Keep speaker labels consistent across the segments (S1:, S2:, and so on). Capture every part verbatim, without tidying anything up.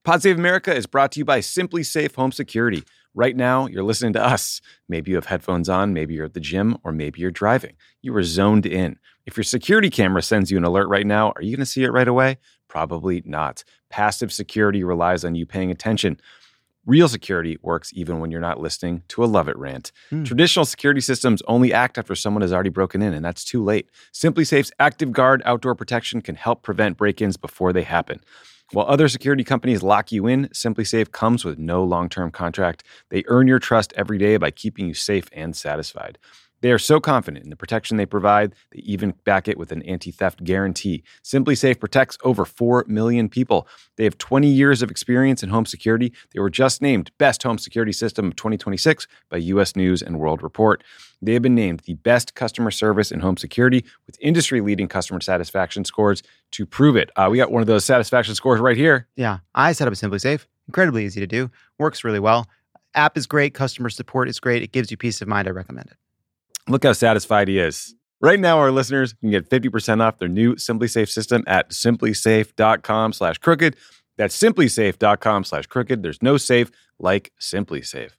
S1: Pod Save America is brought to you by Simply Safe Home Security. Right now, you're listening to us. Maybe you have headphones on, maybe you're at the gym, or maybe you're driving. You are zoned in. If your security camera sends you an alert right now, are you going to see it right away? Probably not. Passive security relies on you paying attention. Real security works even when you're not listening to a Love It rant. Mm. Traditional security systems only act after someone has already broken in, and that's too late. Simply Safe's Active Guard outdoor protection can help prevent break-ins before they happen. While other security companies lock you in, Simply Safe comes with no long-term contract. They earn your trust every day by keeping you safe and satisfied. They are so confident in the protection they provide, they even back it with an anti-theft guarantee. Simply Safe protects over four million people. They have twenty years of experience in home security. They were just named Best Home Security System of twenty twenty-six by U S News and World Report. They have been named the best customer service in home security with industry-leading customer satisfaction scores to prove it. Uh, we got one of those satisfaction scores right here.
S2: Yeah, I set up a Simply Safe. Incredibly easy to do. Works really well. App is great. Customer support is great. It gives you peace of mind. I recommend it.
S1: Look how satisfied he is. Right now, our listeners can get fifty percent off their new Simply Safe system at simplysafe.com slash crooked. That's simplysafe.com slash crooked. There's no safe like Simply Safe.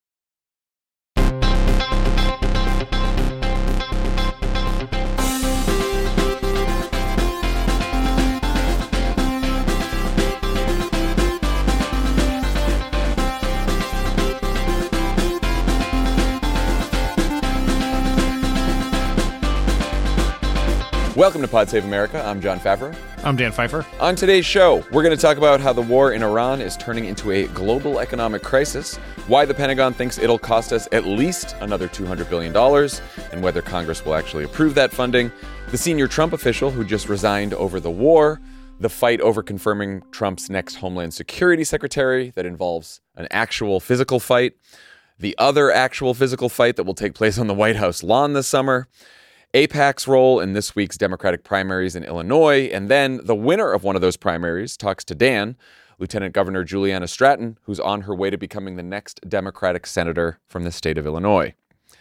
S3: Welcome to Pod Save America. I'm John Favreau.
S4: I'm Dan Pfeiffer.
S3: On today's show, we're going to talk about how the war in Iran is turning into a global economic crisis, why the Pentagon thinks it'll cost us at least another two hundred billion dollars, and whether Congress will actually approve that funding, the senior Trump official who just resigned over the war, the fight over confirming Trump's next Homeland Security Secretary that involves an actual physical fight, the other actual physical fight that will take place on the White House lawn this summer, AIPAC's role in this week's Democratic primaries in Illinois, and then the winner of one of those primaries talks to Dan, Lieutenant Governor Juliana Stratton, who's on her way to becoming the next Democratic senator from the state of Illinois.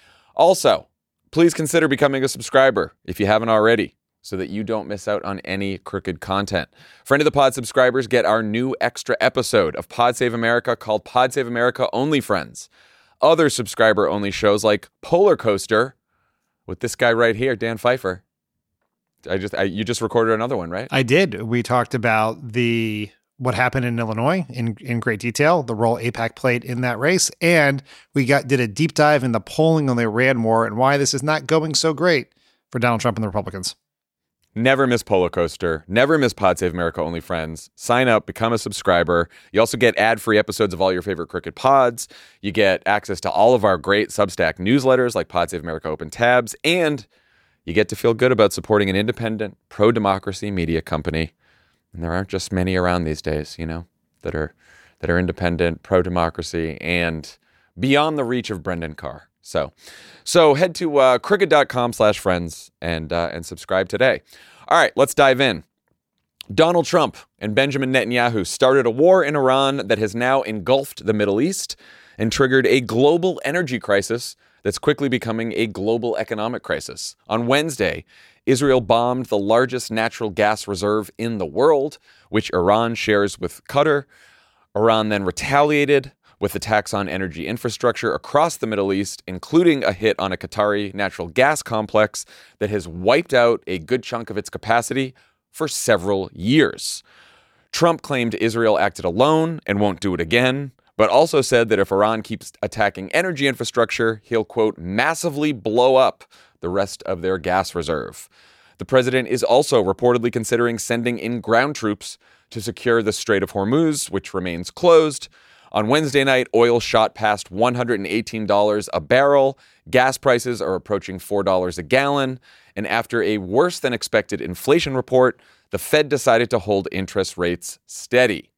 S3: Also, please consider becoming a subscriber if you haven't already, so that you don't miss out on any crooked content. Friend of the Pod subscribers get our new extra episode of Pod Save America called Pod Save America Only Friends. Other subscriber-only shows like Polar Coaster, with this guy right here, Dan Pfeiffer. I just I, you just recorded another one, right?
S4: I did. We talked about the what happened in Illinois in, in great detail, the role AIPAC played in that race, and we got did a deep dive in the polling on the Iran war and why this is not going so great for Donald Trump and the Republicans.
S3: Never miss Polar Coaster. Never miss Pod Save America Only Friends. Sign up, become a subscriber. You also get ad-free episodes of all your favorite Crooked Pods. You get access to all of our great Substack newsletters like Pod Save America Open Tabs. And you get to feel good about supporting an independent, pro-democracy media company. And there aren't just many around these days, you know, that are that are independent, pro-democracy, and beyond the reach of Brendan Carr. So, so head to uh, crooked.com slash friends and uh, and subscribe today. All right, let's dive in. Donald Trump and Benjamin Netanyahu started a war in Iran that has now engulfed the Middle East and triggered a global energy crisis that's quickly becoming a global economic crisis. On Wednesday, Israel bombed the largest natural gas reserve in the world, which Iran shares with Qatar. Iran then retaliated with attacks on energy infrastructure across the Middle East, including a hit on a Qatari natural gas complex that has wiped out a good chunk of its capacity for several years. Trump claimed Israel acted alone and won't do it again, but also said that if Iran keeps attacking energy infrastructure, he'll, quote, massively blow up the rest of their gas reserve. The president is also reportedly considering sending in ground troops to secure the Strait of Hormuz, which remains closed. On Wednesday night, oil shot past one hundred eighteen dollars a barrel. Gas prices are approaching four dollars a gallon. And after a worse than expected inflation report, the Fed decided to hold interest rates steady.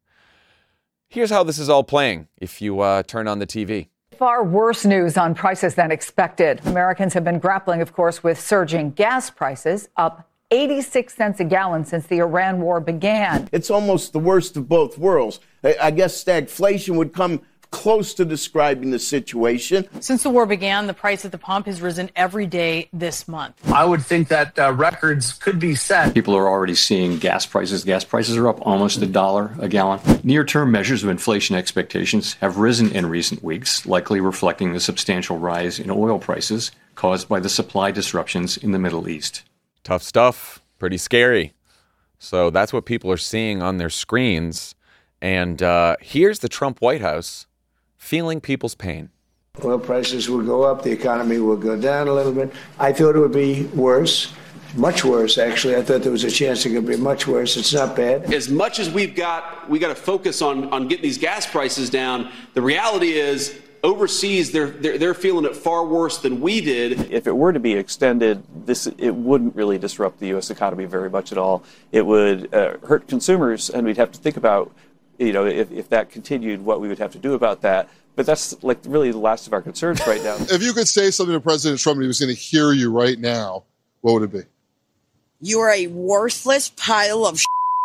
S3: Here's how this is all playing if you uh, turn on the T V.
S5: Far worse news on prices than expected. Americans have been grappling, of course, with surging gas prices, up eighty-six cents a gallon since the Iran war began.
S6: It's almost the worst of both worlds. I guess stagflation would come close to describing the situation.
S7: Since the war began, the price at the pump has risen every day this month.
S8: I would think that uh, records could be set.
S9: People are already seeing gas prices. Gas prices are up almost a dollar a gallon. Near-term measures of inflation expectations have risen in recent weeks, likely reflecting the substantial rise in oil prices caused by the supply disruptions in the Middle East.
S3: Tough stuff. Pretty scary. So that's what people are seeing on their screens. And uh, here's the Trump White House feeling people's pain.
S10: Oil prices will go up. The economy will go down a little bit. I thought it would be worse, much worse, actually. I thought there was a chance it could be much worse. It's not bad.
S11: As much as we've got, we got to focus on, on getting these gas prices down, the reality is overseas, they're, they're they're feeling it far worse than we did.
S12: If it were to be extended, this it wouldn't really disrupt the U S economy very much at all. It would uh, hurt consumers, and we'd have to think about, you know, if, if that continued, what we would have to do about that. But that's like really the last of our concerns right now.
S13: If you could say something to President Trump and he was going to hear you right now, what would it be?
S14: You are a worthless pile of shit.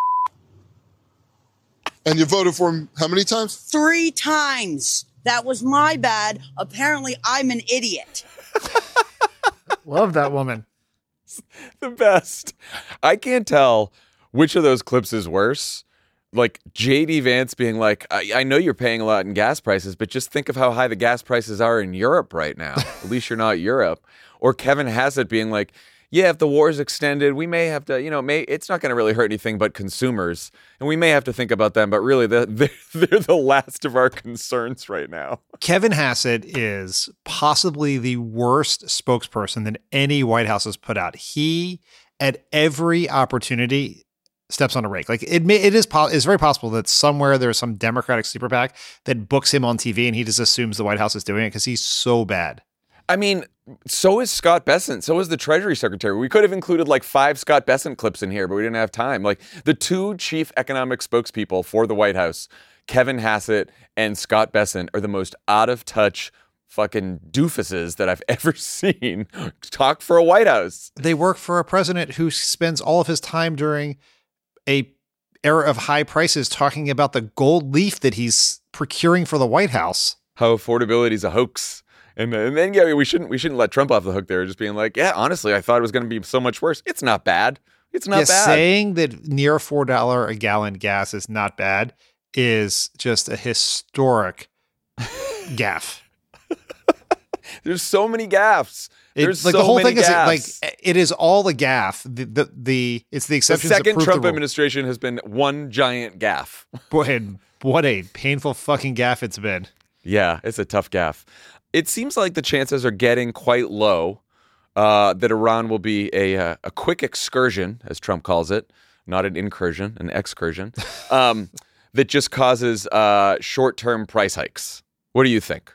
S13: And you voted for him how many times?
S14: Three times. That was my bad. Apparently, I'm an idiot.
S4: Love that woman.
S3: The best. I can't tell which of those clips is worse. Like J D Vance being like, I, I know you're paying a lot in gas prices, but just think of how high the gas prices are in Europe right now. At least you're not Europe. Or Kevin Hassett being like, yeah, if the war is extended, we may have to, you know, may it's not going to really hurt anything but consumers. And we may have to think about them. But really, they're, they're the last of our concerns right now.
S4: Kevin Hassett is possibly the worst spokesperson that any White House has put out. He, at every opportunity, steps on a rake. Like it may, it is po- it's very possible that somewhere there's some Democratic sleeper PAC that books him on T V and he just assumes the White House is doing it because he's so bad.
S3: I mean, so is Scott Bessent. So is the Treasury Secretary. We could have included like five Scott Bessent clips in here, but we didn't have time. Like the two chief economic spokespeople for the White House, Kevin Hassett and Scott Bessent, are the most out of touch fucking doofuses that I've ever seen talk for a White House.
S4: They work for a president who spends all of his time during a era of high prices talking about the gold leaf that he's procuring for the White House.
S3: How affordability is a hoax. And, and then, yeah, we shouldn't we shouldn't let Trump off the hook there, just being like, yeah, honestly, I thought it was going to be so much worse. It's not bad. It's not
S4: yeah,
S3: bad.
S4: Saying that near four dollars a gallon gas is not bad is just a historic gaffe.
S3: There's so many gaffes. There's
S4: it, like
S3: so
S4: the whole
S3: many
S4: thing
S3: gaffes.
S4: is like it is all a gaffe. The the, the it's the exception.
S3: The second Trump administration has been one giant gaffe.
S4: Boy, and what a painful fucking gaffe it's been.
S3: Yeah, it's a tough gaffe. It seems like the chances are getting quite low uh, that Iran will be a uh, a quick excursion, as Trump calls it, not an incursion, an excursion, um, that just causes uh, short-term price hikes. What do you think?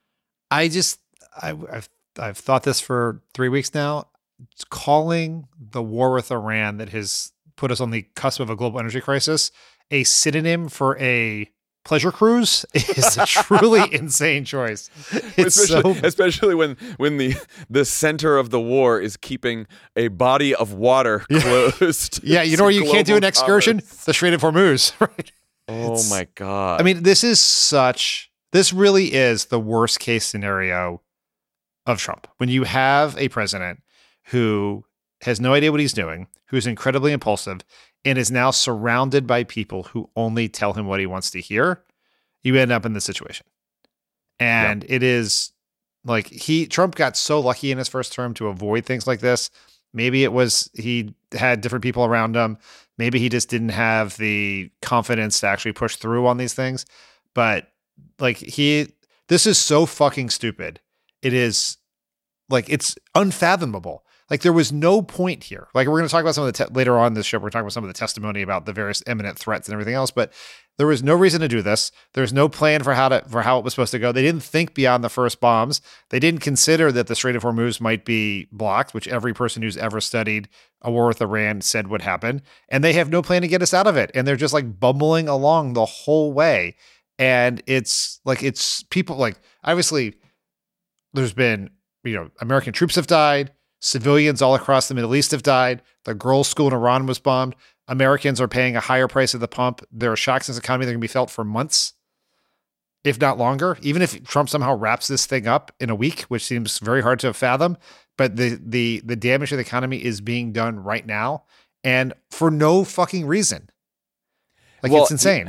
S4: I just I, I've I've thought this for three weeks now. It's calling the war with Iran that has put us on the cusp of a global energy crisis a synonym for a pleasure cruise is a truly insane choice. It's
S3: especially,
S4: so
S3: especially when when the the center of the war is keeping a body of water closed.
S4: Yeah, you know where you can't do an excursion?
S3: Commerce.
S4: The Strait of Hormuz, right?
S3: Oh
S4: It's,
S3: my God.
S4: I mean, this is such, this really is the worst case scenario of Trump. When you have a president who has no idea what he's doing, who's incredibly impulsive, and is now surrounded by people who only tell him what he wants to hear, you end up in this situation. And yep. It is like he, Trump got so lucky in his first term to avoid things like this. Maybe it was he had different people around him. Maybe he just didn't have the confidence to actually push through on these things. But like he, this is so fucking stupid. It is like, it's unfathomable. Like there was no point here. Like we're going to talk about some of the, te- later on in this show, we're talking about some of the testimony about the various imminent threats and everything else, but there was no reason to do this. There's no plan for how to, for how it was supposed to go. They didn't think beyond the first bombs. They didn't consider that the Strait of Hormuz might be blocked, which every person who's ever studied a war with Iran said would happen. And they have no plan to get us out of it. And they're just like bumbling along the whole way. And it's like, it's people like, obviously there's been, you know, American troops have died. Civilians all across the Middle East have died. The girls' school in Iran was bombed. Americans are paying a higher price at the pump. There are shocks in this economy that are going to be felt for months. if not longer, even if Trump somehow wraps this thing up in a week, which seems very hard to fathom. But the the the damage to the economy is being done right now, and for no fucking reason. Like,
S3: well,
S4: it's insane.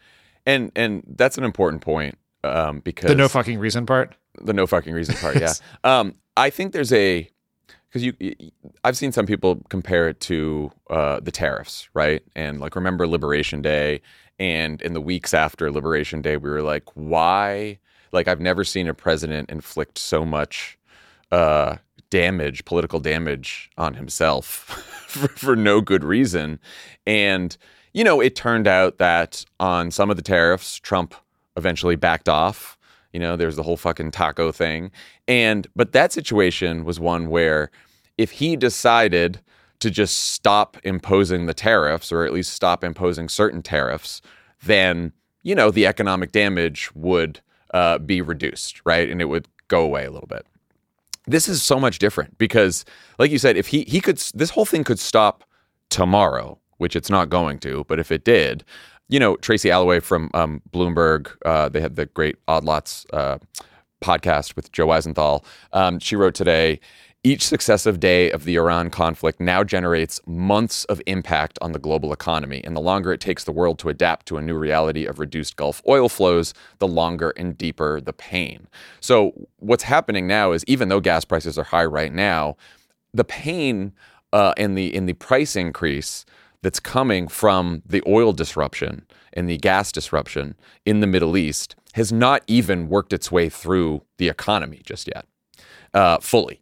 S3: And and that's an important point um, because
S4: the no fucking reason part.
S3: The no fucking reason part, yeah. um, I think there's a because you, I've seen some people compare it to uh, the tariffs, right? And like, remember Liberation Day, and in the weeks after Liberation Day, we were like, why? Like, I've never seen a president inflict so much uh, damage, political damage on himself for, for no good reason. And, you know, it turned out that on some of the tariffs, Trump eventually backed off. You know, there's the whole fucking taco thing. And, but that situation was one where if he decided to just stop imposing the tariffs, or at least stop imposing certain tariffs, then, you know, the economic damage would uh, be reduced, right? And it would go away a little bit. This is so much different because, like you said, if he he could, this whole thing could stop tomorrow, which it's not going to, but if it did, you know, Tracy Alloway from um, Bloomberg, uh, they had the great Odd Lots uh, podcast with Joe Weisenthal. Um, she wrote today, each successive day of the Iran conflict now generates months of impact on the global economy. And the longer it takes the world to adapt to a new reality of reduced Gulf oil flows, the longer and deeper the pain. So what's happening now is, even though gas prices are high right now, the pain uh, and the in the price increase that's coming from the oil disruption and the gas disruption in the Middle East has not even worked its way through the economy just yet, uh, fully.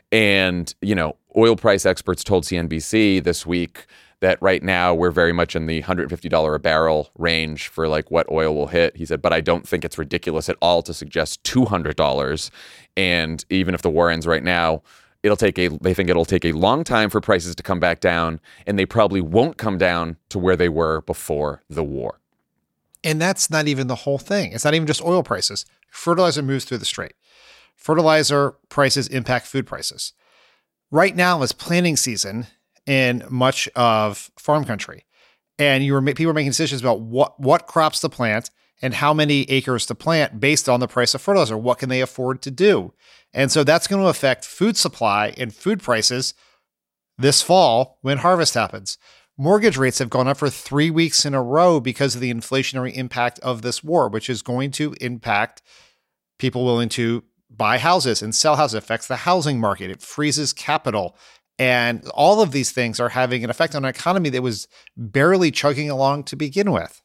S3: And, you know, oil price experts told C N B C this week that right now we're very much in the one hundred fifty dollars a barrel range for like what oil will hit. He said, but I don't think it's ridiculous at all to suggest two hundred dollars. And even if the war ends right now, it'll take a, they think it'll take a long time for prices to come back down, and they probably won't come down to where they were before the war.
S4: And that's not even the whole thing. It's not even just oil prices. Fertilizer moves through the strait. Fertilizer prices impact food prices. Right now is planting season in much of farm country. And you were people are making decisions about what, what crops to plant and how many acres to plant based on the price of fertilizer. What can they afford to do? And so that's going to affect food supply and food prices this fall when harvest happens. Mortgage rates have gone up for three weeks in a row because of the inflationary impact of this war, which is going to impact people willing to buy houses and sell houses. It affects the housing market. It freezes capital. And all of these things are having an effect on an economy that was barely chugging along to begin with.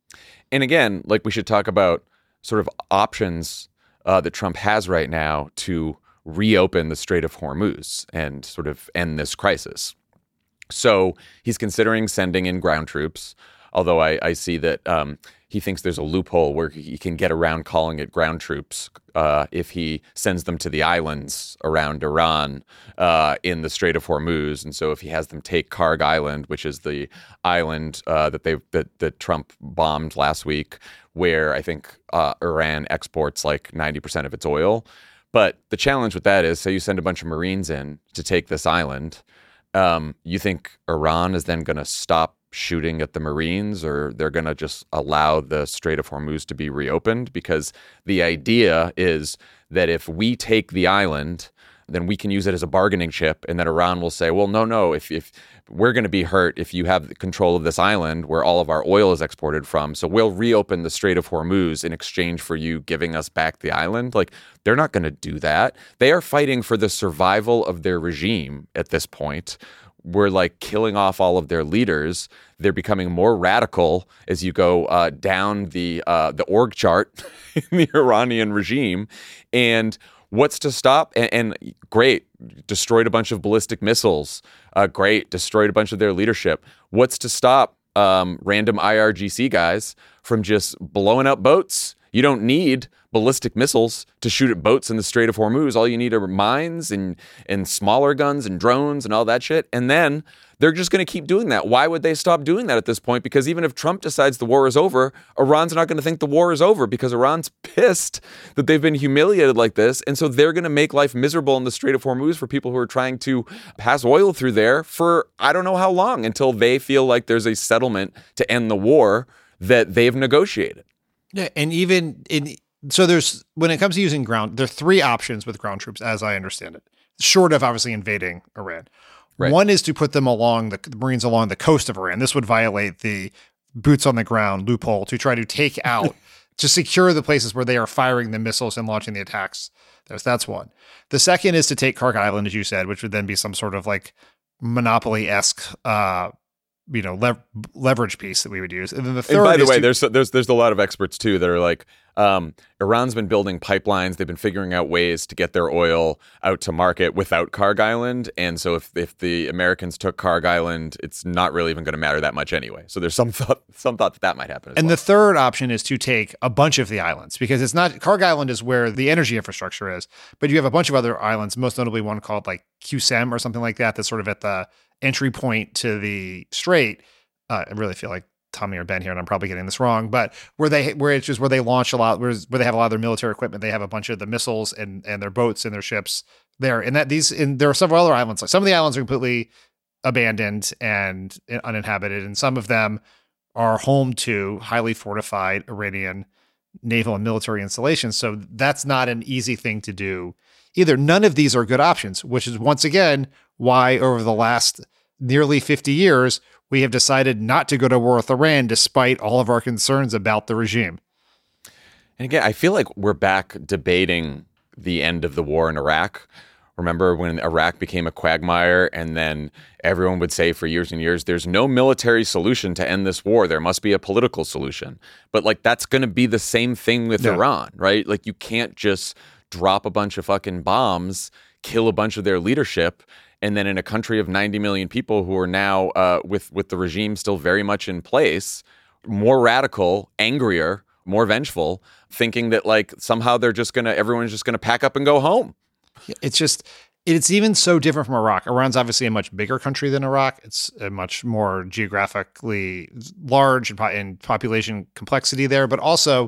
S3: And again, like, we should talk about sort of options uh, that Trump has right now to reopen the Strait of Hormuz and sort of end this crisis. So he's considering sending in ground troops, although I, I see that um, he thinks there's a loophole where he can get around calling it ground troops uh, if he sends them to the islands around Iran uh, in the Strait of Hormuz. And so if he has them take Karg Island, which is the island uh, that they that, that Trump bombed last week, where I think uh, Iran exports like ninety percent of its oil. But the challenge with that is, say you send a bunch of Marines in to take this island, um, you think Iran is then going to stop shooting at the Marines, or they're going to just allow the Strait of Hormuz to be reopened? Because the idea is that if we take the island, then we can use it as a bargaining chip, and then Iran will say, well, no, no, if, if we're going to be hurt if you have control of this island where all of our oil is exported from, so we'll reopen the Strait of Hormuz in exchange for you giving us back the island. Like, they're not going to do that. They are fighting for the survival of their regime at this point. We're like killing off all of their leaders. They're becoming more radical as you go uh, down the uh, the org chart in the Iranian regime. And what's to stop? And, and great, destroyed a bunch of ballistic missiles. Uh, great, destroyed a bunch of their leadership. What's to stop um, random I R G C guys from just blowing up boats? You don't need ballistic missiles to shoot at boats in the Strait of Hormuz. All you need are mines and and smaller guns and drones and all that shit. And then they're just going to keep doing that. Why would they stop doing that at this point? Because even if Trump decides the war is over, Iran's not going to think the war is over, because Iran's pissed that they've been humiliated like this. And so they're going to make life miserable in the Strait of Hormuz for people who are trying to pass oil through there for I don't know how long, until they feel like there's a settlement to end the war that they've negotiated.
S4: Yeah, and even in so there's when it comes to using ground, there are three options with ground troops, as I understand it, short of obviously invading Iran. Right. One is to put them along the, the Marines along the coast of Iran. This would violate the boots on the ground loophole to try to take out, to secure the places where they are firing the missiles and launching the attacks. There's, that's one. The second is to take Khark Island, as you said, which would then be some sort of like Monopoly-esque, uh, you know, lev- leverage piece that we would use. And then the third.
S3: And by the
S4: is
S3: way,
S4: to-
S3: there's there's there's a lot of experts too that are like, um, Iran's been building pipelines. They've been figuring out ways to get their oil out to market without Khark Island. And so if if the Americans took Khark Island, it's not really even going to matter that much anyway. So there's some thought some thought that that might happen. As
S4: and
S3: well.
S4: the third option is to take a bunch of the islands, because it's not Khark Island is where the energy infrastructure is, but you have a bunch of other islands, most notably one called like Qsem or something like that, that's sort of at the entry point to the strait. Uh, I really feel like Tommy or Ben here, and I'm probably getting this wrong, but where they where it's just where they launch a lot, where, where they have a lot of their military equipment, they have a bunch of the missiles and and their boats and their ships there. And that these and there are several other islands. Like some of the islands are completely abandoned and uninhabited, and some of them are home to highly fortified Iranian naval and military installations. So that's not an easy thing to do either. None of these are good options, which is once again why over the last nearly fifty years, we have decided not to go to war with Iran despite all of our concerns about the regime.
S3: And again, I feel like we're back debating the end of the war in Iraq. Remember when Iraq became a quagmire, and then everyone would say for years and years, there's no military solution to end this war. There must be a political solution. But like, that's going to be the same thing with yeah. Iran, right? Like, you can't just drop a bunch of fucking bombs, kill a bunch of their leadership, and then in a country of ninety million people who are now uh, with, with the regime still very much in place, more radical, angrier, more vengeful, thinking that like somehow they're just going to, everyone's just going to pack up and go home.
S4: It's just, it's even so different from Iraq. Iran's obviously a much bigger country than Iraq. It's a much more geographically large and po- in population complexity there, but also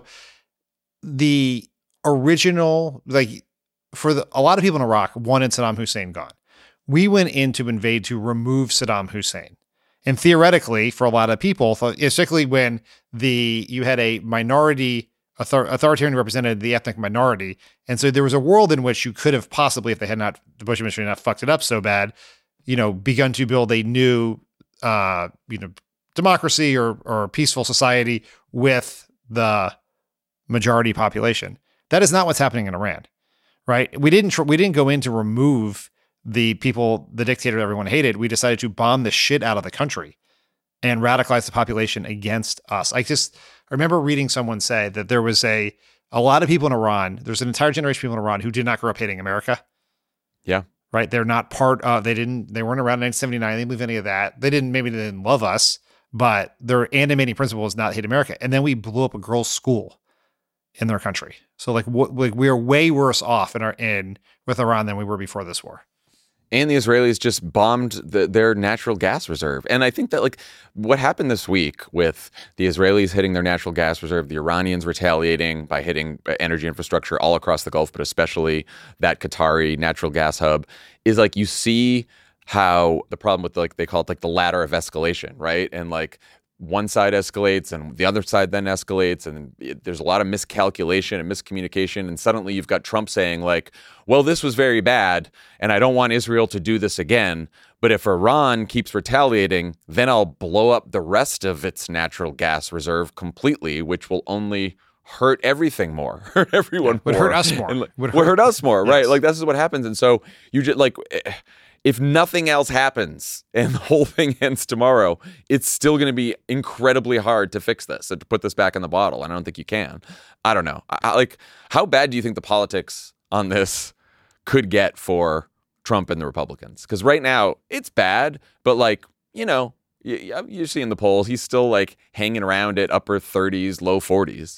S4: the original, like for the, a lot of people in Iraq wanted Saddam Hussein gone. We went in to invade to remove Saddam Hussein. And theoretically, for a lot of people, particularly when the you had a minority author, authoritarian represented the ethnic minority, and so there was a world in which you could have possibly, if they had not, the Bush administration not fucked it up so bad, you know, begun to build a new, uh, you know, democracy or or peaceful society with the majority population. That is not what's happening in Iran, right? We didn't tr- we didn't go in to remove the people, the dictator everyone hated. We decided to bomb the shit out of the country and radicalize the population against us. I just I remember reading someone say that there was a a lot of people in Iran, there's an entire generation of people in Iran who did not grow up hating America.
S3: Yeah.
S4: Right? They're not part of, they didn't, they weren't around in nineteen seventy-nine. They didn't believe any of that. They didn't, maybe they didn't love us, but their animating principle is not hate America. And then we blew up a girls' school in their country. So like, w- like we're way worse off in our in with Iran than we were before this war.
S3: And the Israelis just bombed the, their natural gas reserve. And I think that like what happened this week with the Israelis hitting their natural gas reserve, the Iranians retaliating by hitting energy infrastructure all across the Gulf, but especially that Qatari natural gas hub, is like you see how the problem with like they call it like the ladder of escalation, right? And like one side escalates and the other side then escalates, and it, there's a lot of miscalculation and miscommunication, and suddenly you've got Trump saying like, well, this was very bad and I don't want Israel to do this again, but if Iran keeps retaliating, then I'll blow up the rest of its natural gas reserve completely, which will only hurt everything more, hurt everyone
S4: yeah, would
S3: more.
S4: hurt us more.
S3: And, like,
S4: would,
S3: would
S4: hurt,
S3: hurt us more,
S4: yes.
S3: right? Like this is what happens. And so you just like... if nothing else happens and the whole thing ends tomorrow, it's still going to be incredibly hard to fix this and to put this back in the bottle. And I don't think you can. I don't know. I, I, like, how bad do you think the politics on this could get for Trump and the Republicans? Because right now it's bad, but like, you know, you, you're seeing the polls. He's still like hanging around at upper thirties, low forties.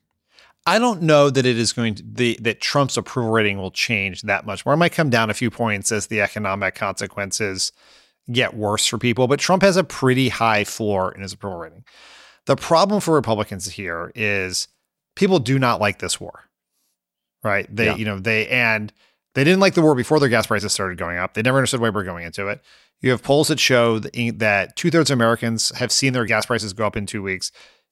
S4: I don't know that it is going to the that Trump's approval rating will change that much more. It might come down a few points as the economic consequences get worse for people, but Trump has a pretty high floor in his approval rating. The problem for Republicans here is people do not like this war, right? They, yeah. you know, they, and they didn't like the war before their gas prices started going up. They never understood why we're going into it. You have polls that show that two thirds of Americans have seen their gas prices go up in two weeks.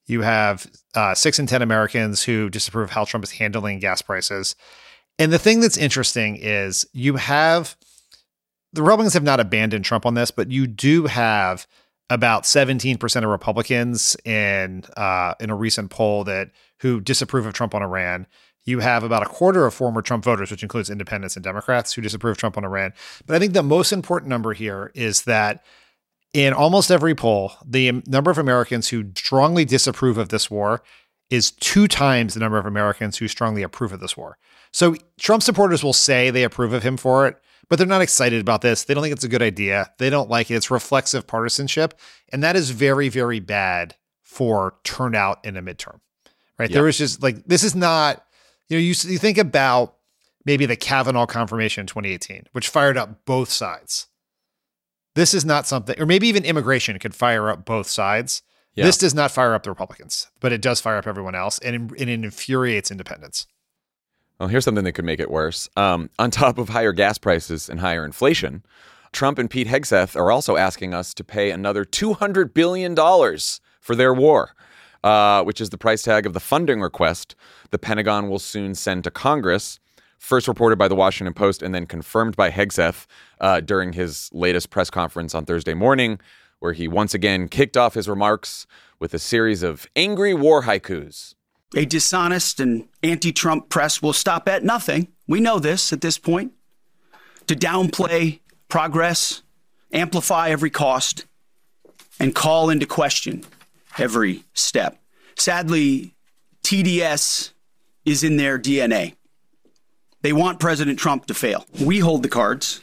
S4: You have uh, six in ten Americans who disapprove how Trump is handling gas prices. And the thing that's interesting is you have the Republicans have not abandoned Trump on this, but you do have about seventeen percent of Republicans in uh, in a recent poll that who disapprove of Trump on Iran. You have about a quarter of former Trump voters, which includes independents and Democrats, who disapprove of Trump on Iran. But I think the most important number here is that in almost every poll, the number of Americans who strongly disapprove of this war is two times the number of Americans who strongly approve of this war. So Trump supporters will say they approve of him for it, but they're not excited about this. They don't think it's a good idea. They don't like it. It's reflexive partisanship. And that is very, very bad for turnout in a midterm, right?
S3: Yep.
S4: There was just like, this is not, you know, you, you think about maybe the Kavanaugh confirmation in twenty eighteen, which fired up both sides. This is not something, or maybe even immigration could fire up both sides.
S3: Yeah.
S4: This does not fire up the Republicans, but it does fire up everyone else, and it, and it infuriates independents.
S3: Well, here's something that could make it worse. Um, on top of higher gas prices and higher inflation, Trump and Pete Hegseth are also asking us to pay another two hundred billion dollars for their war, uh, which is the price tag of the funding request the Pentagon will soon send to Congress. First reported by the Washington Post and then confirmed by Hegseth uh, during his latest press conference on Thursday morning, where he once again kicked off his remarks with a series of angry war haikus.
S15: A dishonest and anti-Trump press will stop at nothing. We know this at this point. To downplay progress, amplify every cost, and call into question every step. Sadly, T D S is in their D N A. They want President Trump to fail. We hold the cards.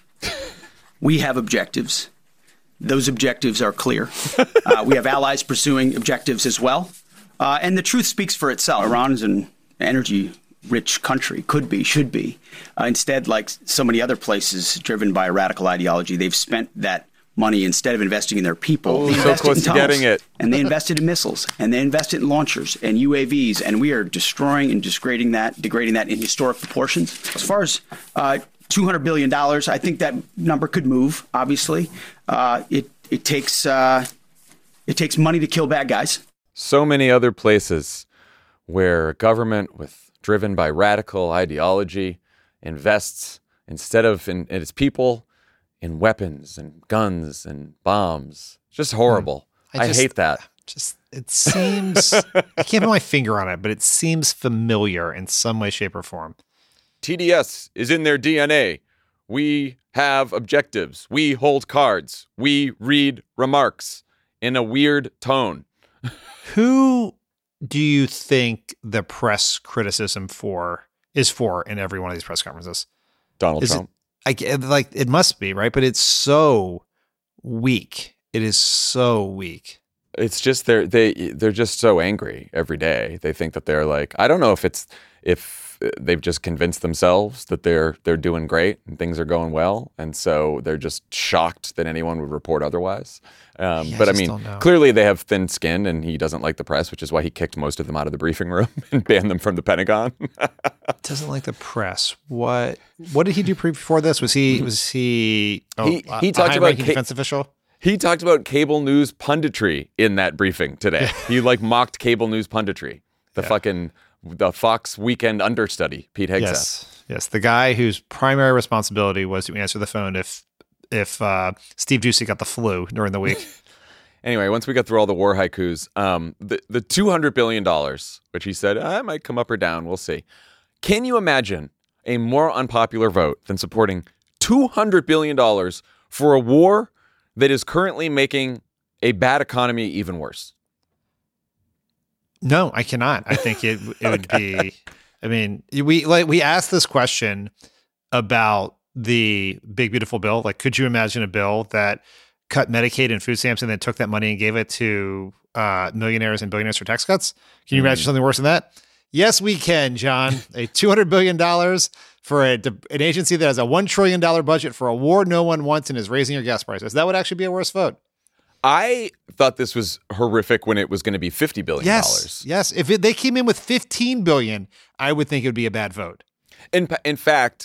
S15: We have objectives. Those objectives are clear. Uh, we have allies pursuing objectives as well. Uh, and the truth speaks for itself. Iran is an energy-rich country, could be, should be. Uh, instead, like so many other places driven by a radical ideology, they've spent that money instead of investing in their people.
S3: Oh,
S15: they
S3: so
S15: invested
S3: close
S15: in
S3: to
S15: tunnels,
S3: getting it.
S15: And they invested in missiles, and they invested in launchers and U A Vs, and we are destroying and degrading that, degrading that in historic proportions. As far as uh, two hundred billion dollars, I think that number could move, obviously. Uh, it, it, takes, uh, it takes money to kill bad guys.
S3: So many other places where government with driven by radical ideology invests instead of in, in its people in weapons and guns and bombs. Just horrible. I,
S4: I
S3: I
S4: just-
S3: hate that.
S4: Just it seems I can't put my finger on it, but it seems familiar in some way, shape, or form.
S3: T D S is in their D N A. We have objectives. We hold cards. We read remarks in a weird tone.
S4: Who do you think the press criticism for is for in every one of these press conferences?
S3: Donald
S4: Is
S3: Trump.
S4: It, I get- like it must be, right? But it's so weak. It is so weak.
S3: It's just they're they they're just so angry every day. They think that they're like, I don't know if it's if they've just convinced themselves that they're they're doing great and things are going well, and so they're just shocked that anyone would report otherwise. Um,
S4: Yeah, I
S3: but I
S4: just
S3: mean,
S4: don't know.
S3: clearly they have thin skin, and he doesn't like the press, which is why he kicked most of them out of the briefing room and banned them from the Pentagon.
S4: Doesn't like the press. What what did he do pre- before this? Was he was he oh,
S3: He-
S4: a-
S3: he
S4: a
S3: talked about
S4: high-ranking
S3: Ca-
S4: defense official?
S3: He talked about cable news punditry in that briefing today. He like mocked cable news punditry. The fucking the Fox weekend understudy, Pete Hegseth.
S4: Yes, yes, the guy whose primary responsibility was to answer the phone if if uh, Steve Ducey got the flu during the week.
S3: Anyway, once we got through all the war haikus, um, the the two hundred billion dollars, which he said I might come up or down, we'll see. Can you imagine a more unpopular vote than supporting two hundred billion dollars for a war that is currently making a bad economy even worse?
S4: No, I cannot. I think it it would be. I mean, we like we asked this question about the big beautiful bill. Like, could you imagine a bill that cut Medicaid and food stamps and then took that money and gave it to uh, millionaires and billionaires for tax cuts? Can you imagine
S3: Mm.
S4: something worse than that? Yes, we can, John. A two hundred billion dollars for a, an agency that has a one trillion dollars budget for a war no one wants and is raising your gas prices. That would actually be a worse vote.
S3: I thought this was horrific when it was going to be fifty billion dollars.
S4: Yes, yes. If it, they came in with fifteen billion dollars, I would think it would be a bad vote.
S3: In, in fact,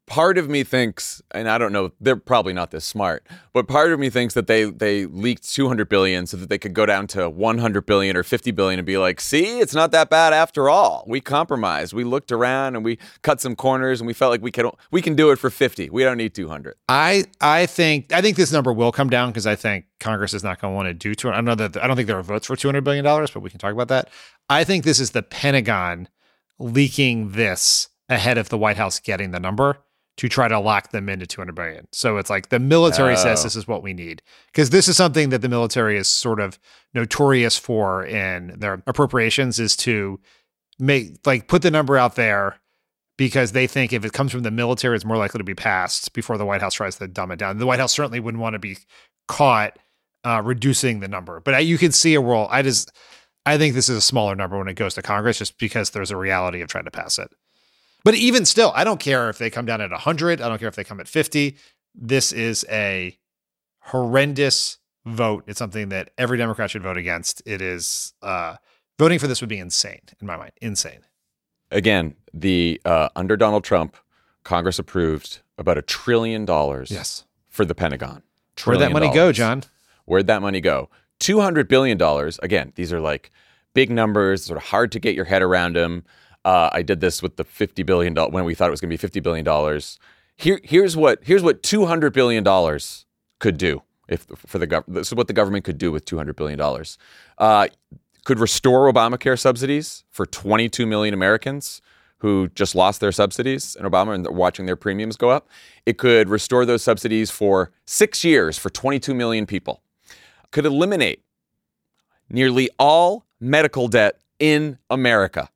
S3: part of me thinks, and I don't know, they're probably not this smart, but part of me thinks that they they leaked two hundred billion dollars so that they could go down to one hundred billion dollars or fifty billion dollars and be like, see, it's not that bad after all. We compromised. We looked around and we cut some corners and we felt like we can we can do it for fifty. We don't need two hundred.
S4: I I think I think this number will come down because I think Congress is not going to want to do two hundred. I know that I don't think there are votes for two hundred billion dollars, but we can talk about that. I think this is the Pentagon leaking this ahead of the White House getting the number to try to lock them into two hundred billion dollars. So it's like the military oh. says this is what we need. Because this is something that the military is sort of notorious for in their appropriations, is to make, like, put the number out there because they think if it comes from the military, it's more likely to be passed before the White House tries to dumb it down. The White House certainly wouldn't want to be caught uh, reducing the number. But I, you can see a world. I just, I think this is a smaller number when it goes to Congress just because there's a reality of trying to pass it. But even still, I don't care if they come down at one hundred. I don't care if they come at fifty. This is a horrendous vote. It's something that every Democrat should vote against. It is uh, voting for this would be insane in my mind. Insane.
S3: Again, the uh, under Donald Trump, Congress approved about a trillion dollars
S4: yes.
S3: for the Pentagon.
S4: Where'd that money go, John?
S3: Where'd that money go? two hundred billion dollars. Again, these are like big numbers, sort of hard to get your head around them. Uh, I did this with the fifty billion dollars when we thought it was going to be fifty billion dollars. Here, here's what here's what two hundred billion dollars could do if for the government. This is what the government could do with two hundred billion dollars. Uh, could restore Obamacare subsidies for twenty-two million Americans who just lost their subsidies in Obama and they're watching their premiums go up. It could restore those subsidies for six years for twenty-two million people. Could eliminate nearly all medical debt in America.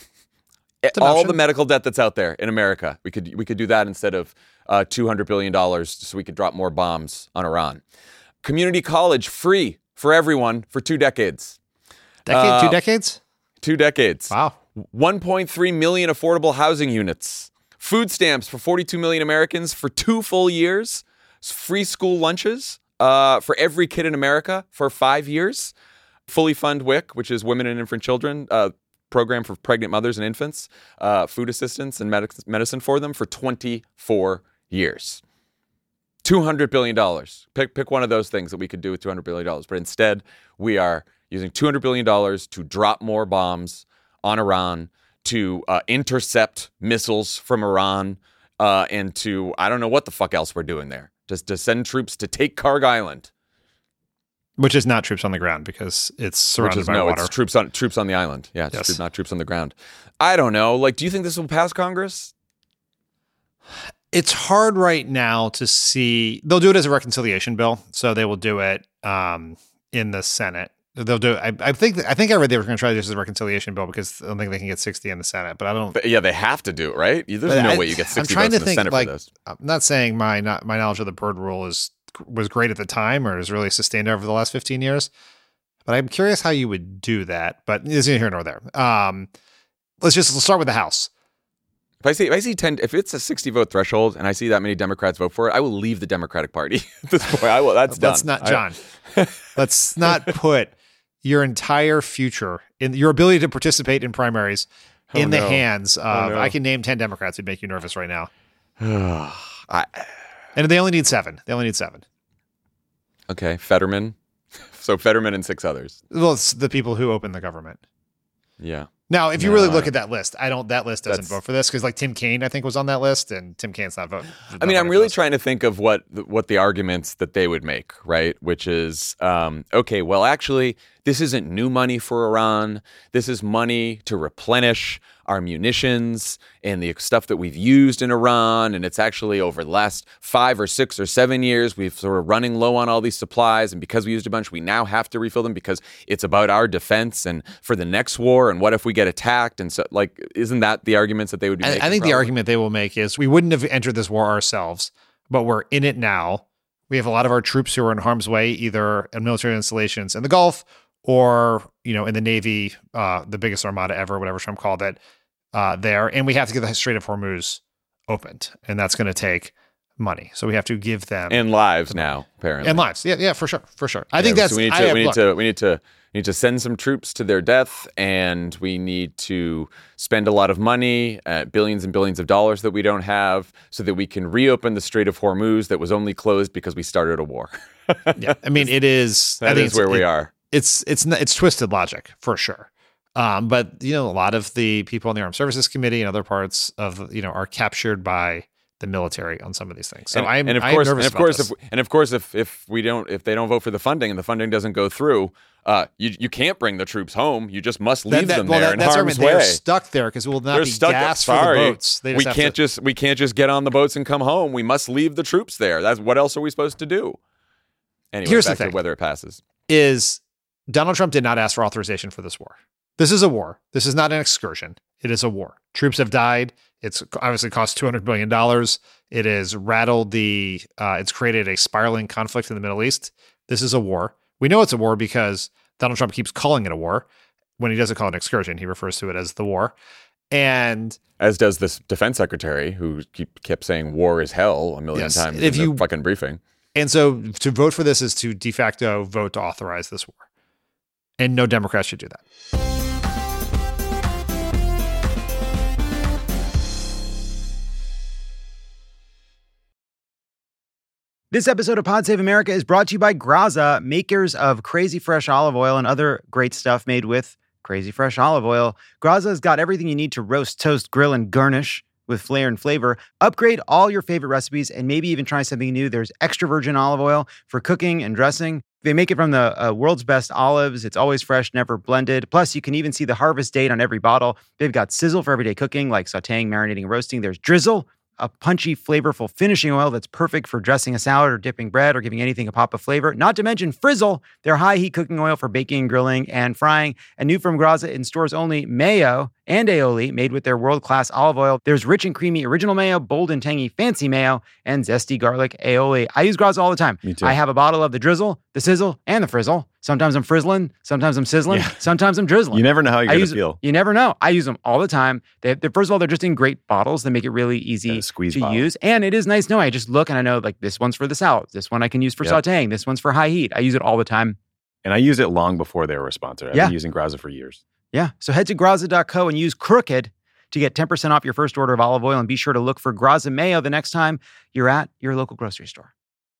S3: All
S4: option.
S3: The medical debt that's out there in America. We could we could do that instead of uh, two hundred billion dollars so we could drop more bombs on Iran. Community college free for everyone for two decades.
S4: Decade,
S3: uh,
S4: two decades?
S3: Two decades.
S4: Wow.
S3: one point three million affordable housing units. Food stamps for forty-two million Americans for two full years. Free school lunches uh, for every kid in America for five years. Fully fund W I C, which is Women and Infant Children, uh, program for pregnant mothers and infants, uh, food assistance and medic- medicine for them for twenty-four years. two hundred billion dollars. Pick, pick one of those things that we could do with two hundred billion dollars. But instead, we are using two hundred billion dollars to drop more bombs on Iran, to uh, intercept missiles from Iran, uh, and to, I don't know what the fuck else we're doing there. Just to send troops to take Karg Island.
S4: Which is not troops on the ground because it's surrounded
S3: Which is,
S4: by
S3: no,
S4: water.
S3: It's troops on troops on the island. Yeah, it's
S4: Yes.
S3: troops, not troops on the ground. I don't know. Like, do you think this will pass Congress?
S4: It's hard right now to see. They'll do it as a reconciliation bill, so they will do it um, in the Senate. They'll do. I, I think. I think I read they were going to try this as a reconciliation bill because I don't think they can get sixty in the Senate. But I don't.
S3: But yeah, they have to do it, right? There's no
S4: I,
S3: way you get sixty
S4: I'm trying
S3: votes
S4: to
S3: in the
S4: think,
S3: Senate
S4: like,
S3: for this.
S4: I'm not saying my not, my knowledge of the Byrd rule is was great at the time or is really sustained over the last fifteen years. But I'm curious how you would do that. But it's neither here nor there. Um, let's just let's start with the House.
S3: If I see, if I see ten, if it's a sixty vote threshold, and I see that many Democrats vote for it, I will leave the Democratic Party at this point. I will. That's done.
S4: Let's not, John. I, let's not put your entire future in your ability to participate in primaries
S3: Oh,
S4: in the
S3: no.
S4: hands of.
S3: Oh, no.
S4: I can name ten Democrats who'd make you nervous right now.
S3: I,
S4: And they only need seven. They only need seven.
S3: okay, Fetterman. So Fetterman and six others.
S4: Well, it's the people who open the government.
S3: Yeah.
S4: Now, if you
S3: No,
S4: really
S3: I-
S4: look at that list, I don't. That list doesn't
S3: That's-
S4: vote for this because, like, Tim Kaine, I think, was on that list, and Tim Kaine's not voting.
S3: I mean, I'm really trying to think of what what the arguments that they would make, right? Which is, um, okay, well, actually, this isn't new money for Iran. This is money to replenish our munitions and the stuff that we've used in Iran. And it's actually over the last five or six or seven years, we've sort of running low on all these supplies. And because we used a bunch, we now have to refill them because it's about our defense and for the next war. And what if we get attacked? And so, like, isn't that the arguments that they would be
S4: I,
S3: making?
S4: I think the
S3: probably?
S4: argument they will make is we wouldn't have entered this war ourselves, but we're in it now. We have a lot of our troops who are in harm's way, either in military installations in the Gulf or, you know, in the Navy, uh, the biggest armada ever, whatever Trump called it, uh, there. And we have to get the Strait of Hormuz opened. And that's going to take money. So we have to give them
S3: and lives now, apparently,
S4: and lives. Yeah, yeah, for sure, for sure. I
S3: yeah,
S4: think that's
S3: so we need
S4: I
S3: to
S4: have,
S3: we need
S4: look,
S3: to we need to we need to send some troops to their death, and we need to spend a lot of money, uh, billions and billions of dollars that we don't have, so that we can reopen the Strait of Hormuz that was only closed because we started a war.
S4: Yeah, I mean, it is.
S3: That
S4: I think
S3: is where
S4: it's,
S3: we
S4: it,
S3: are.
S4: It's it's it's twisted logic for sure. Um, but you know, a lot of the people in the Armed Services Committee and other parts of you know are captured by the military on some of these things. So
S3: and,
S4: I'm
S3: and of
S4: I'm
S3: course,
S4: nervous
S3: and of
S4: about
S3: course,
S4: this.
S3: if and of course, if if we don't, if they don't vote for the funding and the funding doesn't go through, uh, you you can't bring the troops home. You just must leave
S4: That- that-
S3: them
S4: well,
S3: there
S4: that-
S3: in
S4: that's
S3: harm's
S4: what I mean.
S3: way.
S4: They're stuck there because we will not
S3: They're
S4: be
S3: stuck.
S4: gas
S3: Sorry,
S4: for the boats. They just
S3: we
S4: have
S3: can't
S4: to,
S3: just we can't just get on the boats and come home. We must leave the troops there. That's what else are we supposed to do? Anyway,
S4: Here's the
S3: back to
S4: thing.
S3: whether it passes.
S4: is Donald Trump did not ask for authorization for this war. This is a war. This is not an excursion. It is a war. Troops have died. It's obviously cost two hundred billion dollars. It has rattled the, uh, it's created a spiraling conflict in the Middle East. This is a war. We know it's a war because Donald Trump keeps calling it a war. When he doesn't call it an excursion, he refers to it as the war. And
S3: as does this defense secretary who keep, kept saying war is hell a million
S4: Yes,
S3: times
S4: if
S3: in
S4: you-
S3: the fucking briefing.
S4: And so to vote for this is to de facto vote to authorize this war. And no Democrats should do that.
S2: This episode of Pod Save America is brought to you by Graza, makers of crazy fresh olive oil and other great stuff made with crazy fresh olive oil. Graza's got everything you need to roast, toast, grill, and garnish with flair and flavor. Upgrade all your favorite recipes and maybe even try something new. There's extra virgin olive oil for cooking and dressing. They make it from the uh, world's best olives. It's always fresh, never blended. Plus, you can even see the harvest date on every bottle. They've got sizzle for everyday cooking, like sauteing, marinating, and roasting. There's drizzle, a punchy, flavorful finishing oil that's perfect for dressing a salad or dipping bread or giving anything a pop of flavor. Not to mention Frizzle, their high-heat cooking oil for baking, grilling, and frying. And new from Graza in stores only, mayo and aioli made with their world-class olive oil. There's rich and creamy original mayo, bold and tangy fancy mayo, and zesty garlic aioli. I use Graza all the time.
S3: Me too.
S2: I have a bottle of the drizzle, the sizzle, and the frizzle. Sometimes I'm frizzling, sometimes I'm sizzling,
S1: Yeah.
S2: sometimes I'm drizzling.
S1: You never know how you're
S2: I
S1: going
S2: use-
S1: to feel.
S2: You never know. I use them all the time. They, they, first of all, they're just in great bottles that make it really easy
S1: Yeah, squeeze
S2: to
S1: bottle.
S2: use. And it is nice knowing I just look and I know like this one's for the salad. This one I can use for
S1: Yep.
S2: sauteing. This one's for high heat. I use it all the time.
S1: And I use it long before they were a sponsor. I've
S2: Yeah.
S1: been using Graza for years.
S2: Yeah. So head to graza dot co and use Crooked to get ten percent off your first order of olive oil. And be sure to look for Graza Mayo the next time you're at your local grocery store.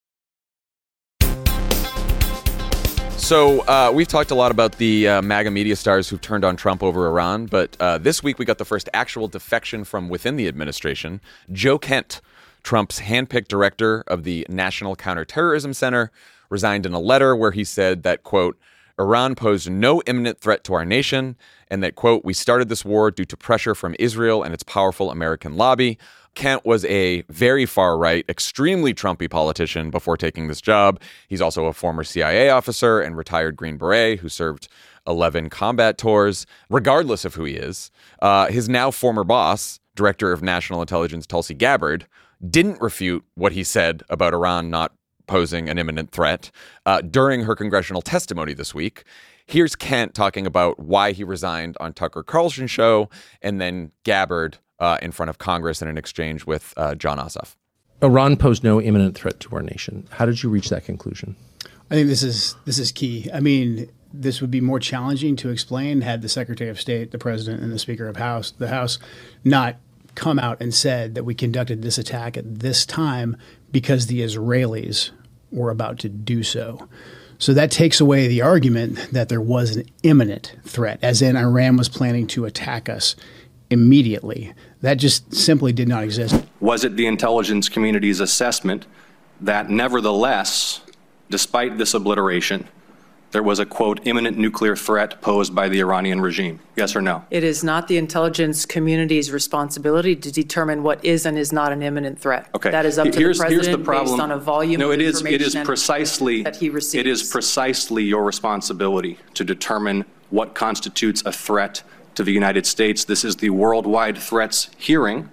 S3: So uh, we've talked a lot about the uh, MAGA media stars who've turned on Trump over Iran, but uh, this week we got the first actual defection from within the administration. Joe Kent, Trump's handpicked director of the National Counterterrorism Center, resigned in a letter where he said that, quote, Iran posed no imminent threat to our nation, and that, quote, we started this war due to pressure from Israel and its powerful American lobby. Kent was a very far-right, extremely Trumpy politician before taking this job. He's also a former C I A officer and retired Green Beret who served eleven combat tours. Regardless of who he is, uh, his now former boss, Director of National Intelligence Tulsi Gabbard, didn't refute what he said about Iran not posing an imminent threat uh, during her congressional testimony this week. Here's Kent talking about why he resigned on Tucker Carlson's show, and then Gabbard uh, in front of Congress in an exchange with uh, John Ossoff.
S16: Iran posed no imminent threat to our nation. How did you reach that conclusion?
S17: I think this is this is key. I mean, this would be more challenging to explain had the Secretary of State, the President, and the Speaker of House, the House, not come out and said that we conducted this attack at this time because the Israelis were about to do so. So that takes away the argument that there was an imminent threat, as in Iran was planning to attack us immediately. That just simply did not exist.
S9: Was it the intelligence community's assessment that nevertheless, despite this obliteration, there was a, quote, imminent nuclear threat posed by the Iranian regime? Yes or no?
S7: It is not the intelligence community's responsibility to determine what is and is not an imminent threat.
S9: Okay.
S7: That is up to
S9: here's,
S7: the
S9: here's
S7: president
S9: the problem.
S7: based on a volume
S9: no,
S7: of
S9: it is,
S7: information
S9: it is precisely,
S7: that he receives.
S9: It is precisely your responsibility to determine what constitutes a threat to the United States. This is the worldwide threats hearing.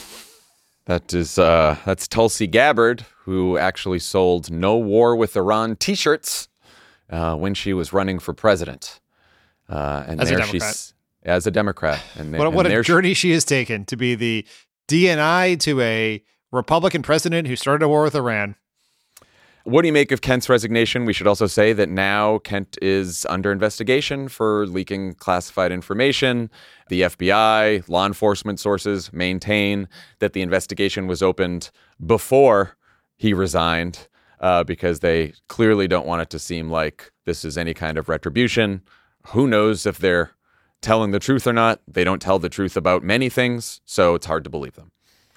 S3: That is, uh, that's Tulsi Gabbard, who actually sold No War with Iran t-shirts uh, when she was running for president. Uh, and
S4: As a
S3: there
S4: Democrat.
S3: she's as a Democrat. And,
S4: What,
S3: and
S4: what a
S3: there
S4: journey she has taken to be the D N I to a Republican president who started a war with Iran.
S3: What do you make of Kent's resignation? We should also say that now Kent is under investigation for leaking classified information. The F B I, law enforcement sources maintain that the investigation was opened before he resigned uh, because they clearly don't want it to seem like this is any kind of retribution. Who knows if they're telling the truth or not? They don't tell the truth about many things, so it's hard to believe them.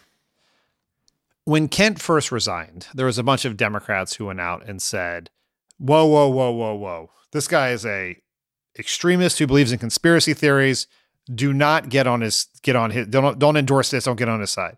S4: When Kent first resigned, there was a bunch of Democrats who went out and said, whoa, whoa, whoa, whoa, whoa. This guy is a extremist who believes in conspiracy theories. Do not get on his, get on his, don't, don't endorse this. Don't get on his side.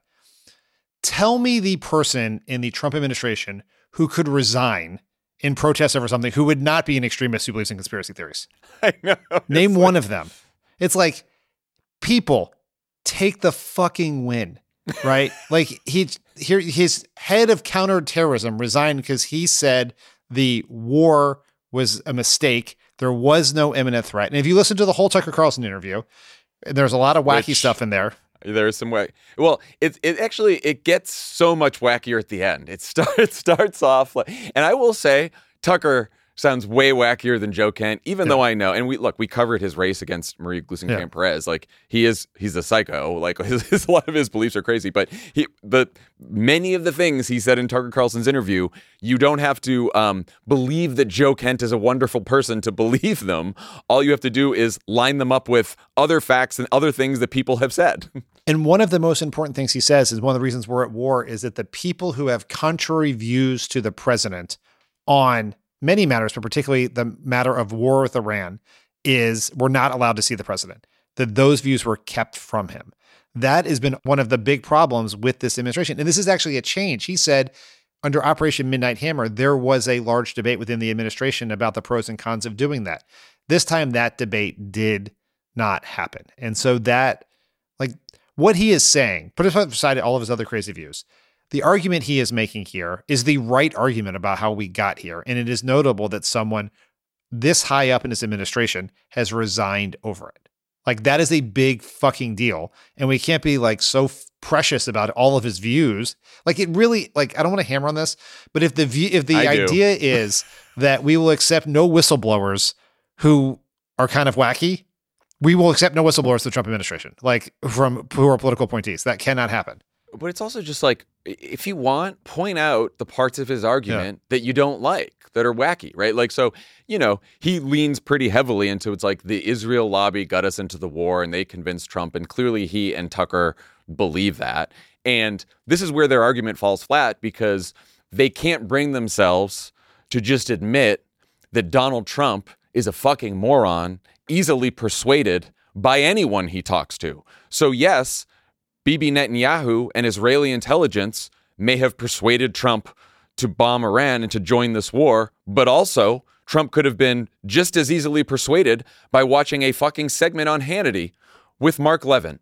S4: Tell me the person in the Trump administration who could resign in protest over something who would not be an extremist who believes in conspiracy theories.
S3: I know.
S4: Name one of them. It's like, people, take the fucking win, right? Like he, here, his head of counterterrorism resigned because he said the war was a mistake. There was no imminent threat. And if you listen to the whole Tucker Carlson interview, there's a lot of wacky
S3: Which,
S4: stuff in there.
S3: There's some way. Well, it it actually it gets so much wackier at the end. It start it starts off like, and I will say Tucker sounds way wackier than Joe Kent, even yeah. though I know. And we look, we covered his race against Marie Gluesenkamp yeah. Perez. Like he is, he's a psycho. Like his, his, a lot of his beliefs are crazy. But he, but many of the things he said in Tucker Carlson's interview, you don't have to um, believe that Joe Kent is a wonderful person to believe them. All you have to do is line them up with other facts and other things that people have said.
S4: And one of the most important things he says is one of the reasons we're at war is that the people who have contrary views to the president on many matters, but particularly the matter of war with Iran, is we're not allowed to see the president, that those views were kept from him. That has been one of the big problems with this administration. And this is actually a change. He said under Operation Midnight Hammer, there was a large debate within the administration about the pros and cons of doing that. This time that debate did not happen. And so that, like what he is saying, put aside all of his other crazy views, the argument he is making here is the right argument about how we got here. And it is notable that someone this high up in his administration has resigned over it. Like that is a big fucking deal. And we can't be like so f- precious about all of his views. Like it really, like, I don't want to hammer on this, but if the view, if the idea is that we will accept no whistleblowers who are kind of wacky, we will accept no whistleblowers to the Trump administration, like from who are political appointees. That cannot happen.
S3: But it's also just like, if you want, point out the parts of his argument yeah. that you don't like, that are wacky, right? Like, so, you know, he leans pretty heavily into it's like the Israel lobby got us into the war and they convinced Trump. And clearly he and Tucker believe that. And this is where their argument falls flat because they can't bring themselves to just admit that Donald Trump is a fucking moron, easily persuaded by anyone he talks to. So yes, Bibi Netanyahu and Israeli intelligence may have persuaded Trump to bomb Iran and to join this war, but also Trump could have been just as easily persuaded by watching a fucking segment on Hannity with Mark Levin.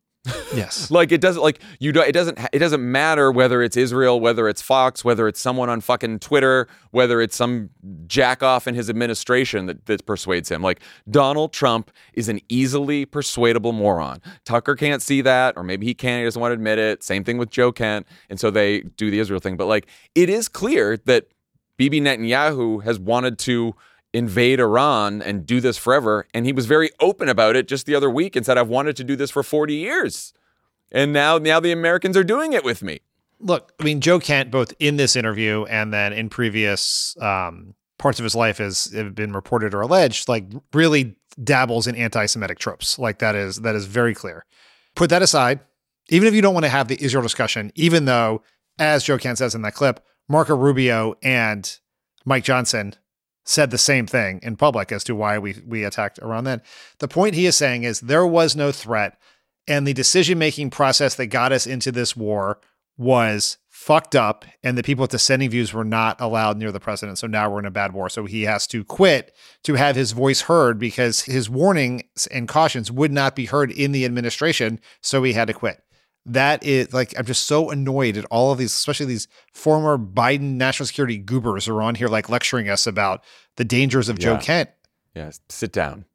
S4: Yes.
S3: Like it doesn't like you do it doesn't it doesn't matter whether it's Israel, whether it's Fox, whether it's someone on fucking Twitter, whether it's some jack off in his administration that, that persuades him. Like Donald Trump is an easily persuadable moron. Tucker can't see that, or maybe he can't, he doesn't want to admit it. Same thing with Joe Kent. And so they do the Israel thing. But like it is clear that Bibi Netanyahu has wanted to invade Iran and do this forever. And he was very open about it just the other week and said, I've wanted to do this for forty years. And now, now the Americans are doing it with me.
S4: Look, I mean, Joe Kent, both in this interview and then in previous um, parts of his life has have been reported or alleged, like really dabbles in anti-Semitic tropes. Like that is, that is very clear. Put that aside, even if you don't want to have the Israel discussion, even though, as Joe Kent says in that clip, Marco Rubio and Mike Johnson said the same thing in public as to why we we attacked Iran then. The point he is saying is there was no threat, and the decision-making process that got us into this war was fucked up, and the people with dissenting views were not allowed near the president. So now we're in a bad war. So he has to quit to have his voice heard because his warnings and cautions would not be heard in the administration. So he had to quit. That is like, I'm just so annoyed at all of these, especially these former Biden national security goobers who are on here, like lecturing us about the dangers of
S3: yeah.
S4: Joe Kent.
S3: Yeah. Sit down.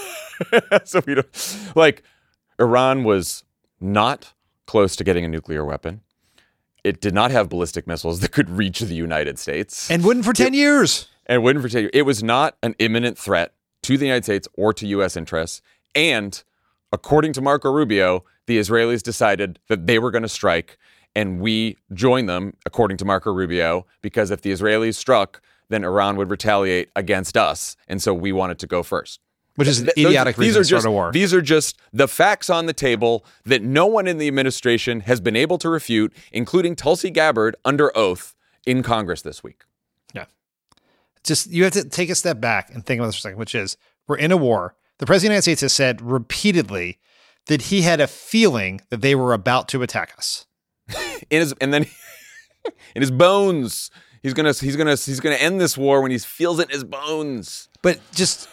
S3: So we don't like Iran was not close to getting a nuclear weapon. It did not have ballistic missiles that could reach the United States.
S4: And wouldn't for ten
S3: it,
S4: years.
S3: And wouldn't for ten years. It was not an imminent threat to the United States or to U S interests. And according to Marco Rubio, the Israelis decided that they were going to strike, and we joined them, according to Marco Rubio, because if the Israelis struck, then Iran would retaliate against us. And so we wanted to go first.
S4: Which is an
S3: Th-
S4: idiotic
S3: those,
S4: reason to
S3: these are
S4: start
S3: just,
S4: a war.
S3: These are just the facts on the table that no one in the administration has been able to refute, including Tulsi Gabbard under oath in Congress this week.
S4: Yeah. Just, you have to take a step back and think about this for a second, which is, we're in a war. The President of the United States has said repeatedly that he had a feeling that they were about to attack us.
S3: in his, and then in his bones, he's gonna he's gonna he's gonna end this war when he feels it in his bones.
S4: But just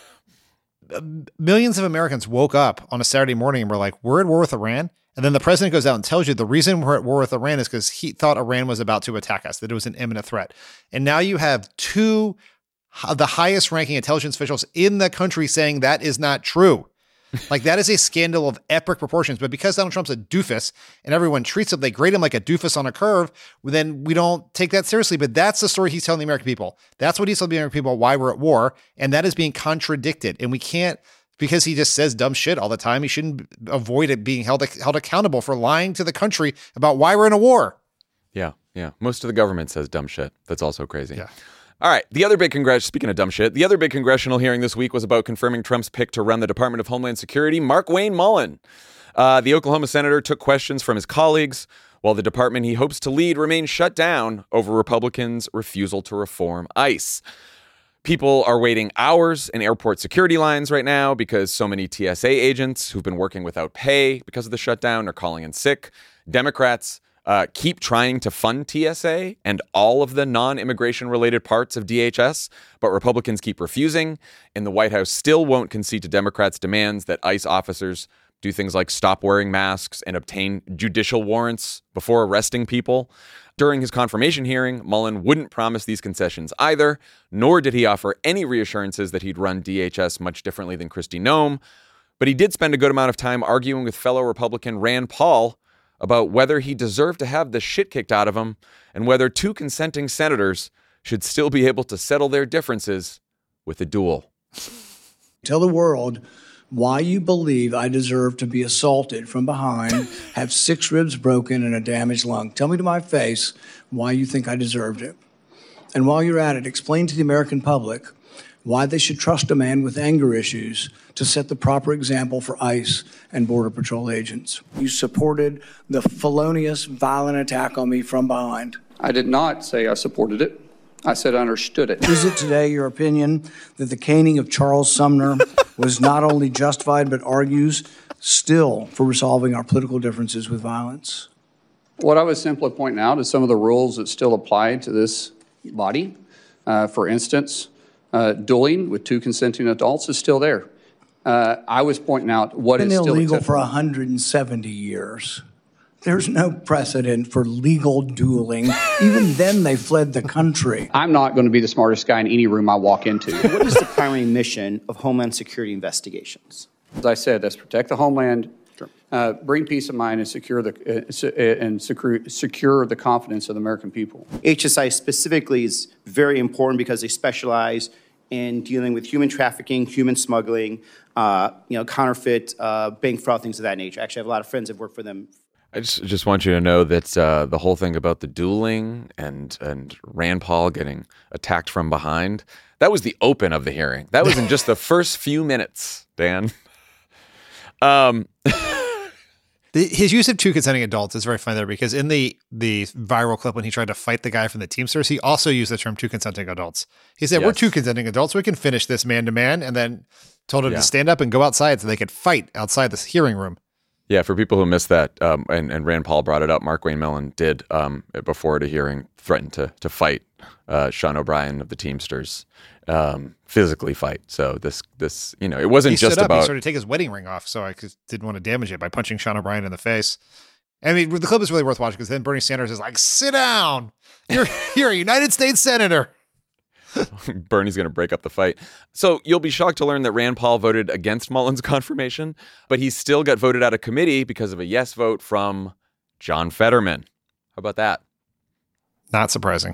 S4: uh, millions of Americans woke up on a Saturday morning and were like, "We're at war with Iran." And then the president goes out and tells you the reason we're at war with Iran is because he thought Iran was about to attack us, that it was an imminent threat. And now you have two the highest ranking intelligence officials in the country saying that is not true. Like, that is a scandal of epic proportions. But because Donald Trump's a doofus and everyone treats him, they grade him like a doofus on a curve, then we don't take that seriously. But that's the story he's telling the American people. That's what he's telling the American people, why we're at war. And that is being contradicted. And we can't, because he just says dumb shit all the time, he shouldn't avoid it being held, held accountable for lying to the country about why we're in a war.
S3: Yeah, yeah. Most of the government says dumb shit. That's also crazy.
S4: Yeah.
S3: All right. The other big congressional, speaking of dumb shit, the other big congressional hearing this week was about confirming Trump's pick to run the Department of Homeland Security, Markwayne Mullin. Uh, the Oklahoma senator took questions from his colleagues, while the department he hopes to lead remains shut down over Republicans' refusal to reform ICE. People are waiting hours in airport security lines right now because so many T S A agents who've been working without pay because of the shutdown are calling in sick. Democrats Uh, keep trying to fund T S A and all of the non-immigration related parts of D H S, but Republicans keep refusing, and the White House still won't concede to Democrats' demands that ICE officers do things like stop wearing masks and obtain judicial warrants before arresting people. During his confirmation hearing, Mullin wouldn't promise these concessions either, nor did he offer any reassurances that he'd run D H S much differently than Kristi Noem, but he did spend a good amount of time arguing with fellow Republican Rand Paul about whether he deserved to have the shit kicked out of him and whether two consenting senators should still be able to settle their differences with a duel.
S10: Tell the world why you believe I deserve to be assaulted from behind, have six ribs broken and a damaged lung. Tell me to my face why you think I deserved it. And while you're at it, explain to the American public why they should trust a man with anger issues to set the proper example for ICE and Border Patrol agents. You supported the felonious, violent attack on me from behind.
S18: I did not say I supported it. I said I understood it.
S10: Is it today your opinion that the caning of Charles Sumner was not only justified but argues still for resolving our political differences with violence?
S18: What I was simply pointing out is some of the rules that still apply to this body. Uh, for instance, uh, dueling with two consenting adults is still there. Uh, I was pointing out what
S10: it's
S18: is
S10: been
S18: still
S10: illegal for
S18: acceptable.
S10: one hundred seventy years. There's no precedent for legal dueling. Even then, they fled the country.
S18: I'm not going to be the smartest guy in any room I walk into.
S19: What is the primary mission of Homeland Security investigations?
S18: As I said, that's protect the homeland, uh, bring peace of mind, and secure the uh, se- uh, and secure, secure the confidence of the American people.
S19: H S I specifically is very important because they specialize in dealing with human trafficking, human smuggling, uh, you know, counterfeit, uh, bank fraud, things of that nature. Actually, I have a lot of friends that work for them.
S3: I just just want you to know that uh, the whole thing about the dueling and and Rand Paul getting attacked from behind, that was the open of the hearing. That was in just the first few minutes, Dan. Um,
S4: the, his use of two consenting adults is very funny there because in the the viral clip when he tried to fight the guy from the Teamsters, he also used the term two consenting adults. He said, yes. We're two consenting adults. We can finish this man to man, and then told him
S3: yeah.
S4: to stand up and go outside so they could fight outside this hearing room.
S3: Yeah, for people who missed that, um, and, and Rand Paul brought it up, Markwayne Mullin did, um, before the hearing, threaten to to fight uh, Sean O'Brien of the Teamsters, um, physically fight. So this, this you know, it wasn't
S4: he
S3: just
S4: stood up,
S3: about...
S4: He started to take his wedding ring off, so I didn't want to damage it by punching Sean O'Brien in the face. I mean, the clip is really worth watching because then Bernie Sanders is like, sit down. You're, you're a United States Senator.
S3: Bernie's going to break up the fight. So you'll be shocked to learn that Rand Paul voted against Mullin's confirmation, but he still got voted out of committee because of a yes vote from John Fetterman. How about that?
S4: Not surprising.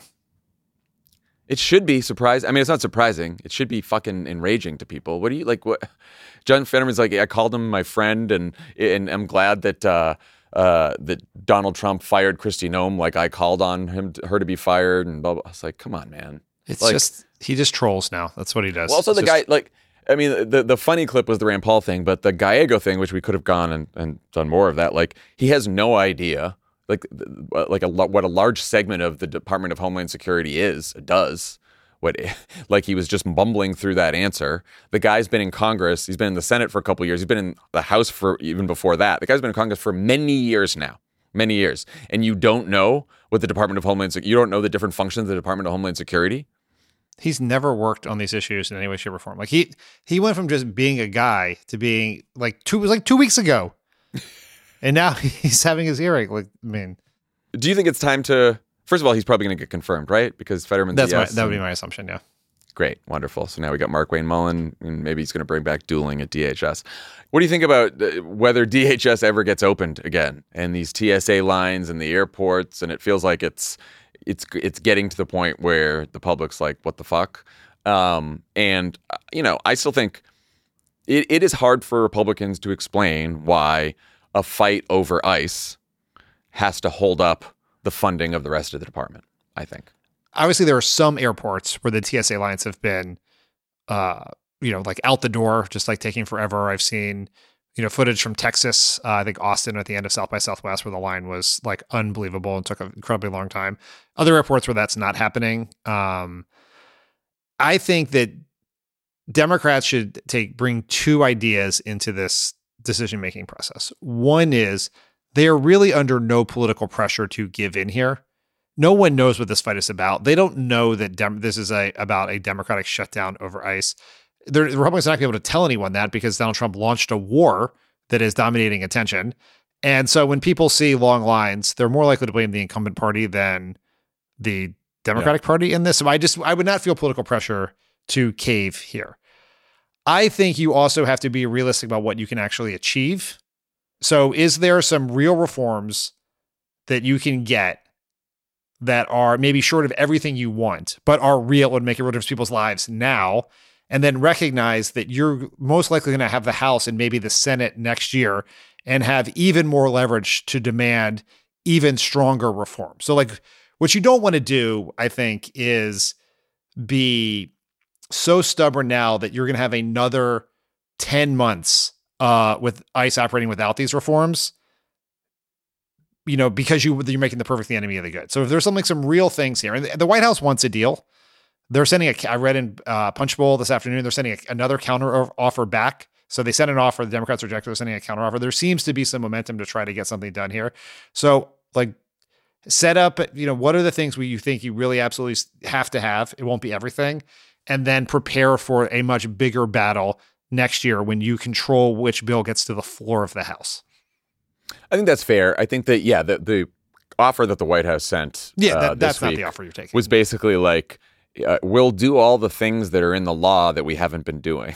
S3: It should be surprising. I mean, it's not surprising. It should be fucking enraging to people. What do you like? What John Fetterman's like? I called him my friend, and and I'm glad that uh, uh, that Donald Trump fired Kristi Noem. Like I called on him, her to be fired, and blah blah. I was like, come on, man.
S4: It's
S3: like,
S4: just he just trolls now. That's what he does.
S3: Well, also
S4: it's
S3: the
S4: just,
S3: guy like. I mean, the the funny clip was the Rand Paul thing, but the Gallego thing, which we could have gone and, and done more of that. Like he has no idea. Like like a what a large segment of the Department of Homeland Security is does. What, like he was just bumbling through that answer. The guy's been in Congress. He's been in the Senate for a couple of years. He's been in the House for even before that. The guy's been in Congress for many years now, many years. And you don't know what the Department of Homeland Security, you don't know the different functions of the Department of Homeland Security.
S4: He's never worked on these issues in any way, shape, or form. Like he he went from just being a guy to being like two, it was like two weeks ago. And now he's having his hearing. Like, I mean,
S3: do you think it's time to, first of all, he's probably going to get confirmed, right? Because Fetterman's
S4: That's
S3: yes,
S4: my, that would be my assumption, yeah.
S3: Great, wonderful. So now we got Mark Wayne Mullen, and maybe he's going to bring back dueling at D H S. What do you think about uh, whether D H S ever gets opened again, and these T S A lines and the airports, and it feels like it's it's it's getting to the point where the public's like, what the fuck? Um, and, you know, I still think it, it is hard for Republicans to explain why a fight over ICE has to hold up the funding of the rest of the department, I think.
S4: Obviously, there are some airports where the T S A lines have been, uh, you know, like out the door, just like taking forever. I've seen, you know, footage from Texas, uh, I think Austin at the end of South by Southwest, where the line was like unbelievable and took an incredibly long time. Other airports where that's not happening. Um, I think that Democrats should take bring two ideas into this decision-making process. One is they are really under no political pressure to give in here. No one knows what this fight is about. They don't know that Dem- this is a about a Democratic shutdown over ICE. They're, the Republicans are not going to be able to tell anyone that because Donald Trump launched a war that is dominating attention. And so when people see long lines, they're more likely to blame the incumbent party than the Democratic yeah. Party in this. So I just, I would not feel political pressure to cave here. I think you also have to be realistic about what you can actually achieve. So is there some real reforms that you can get that are maybe short of everything you want, but are real and make a real difference in people's lives now? And then recognize that you're most likely going to have the House and maybe the Senate next year and have even more leverage to demand even stronger reform. So like what you don't want to do, I think, is be so stubborn now that you're going to have another ten months uh, with ICE operating without these reforms, you know, because you, you're making the perfect the enemy of the good. So if there's something, some real things here, and the White House wants a deal. They're sending a, I read in uh, Punchbowl this afternoon, they're sending a, another counter offer back. So they sent an offer, the Democrats rejected, they're sending a counter offer. There seems to be some momentum to try to get something done here. So like set up, you know, what are the things where you think you really absolutely have to have? It won't be everything. And then prepare for a much bigger battle next year when you control which bill gets to the floor of the House.
S3: I think that's fair. I think that, yeah, the, the offer that the White House sent
S4: yeah, that,
S3: uh,
S4: that's
S3: this
S4: not the offer you're taking.
S3: Was basically like, Uh, we'll do all the things that are in the law that we haven't been doing,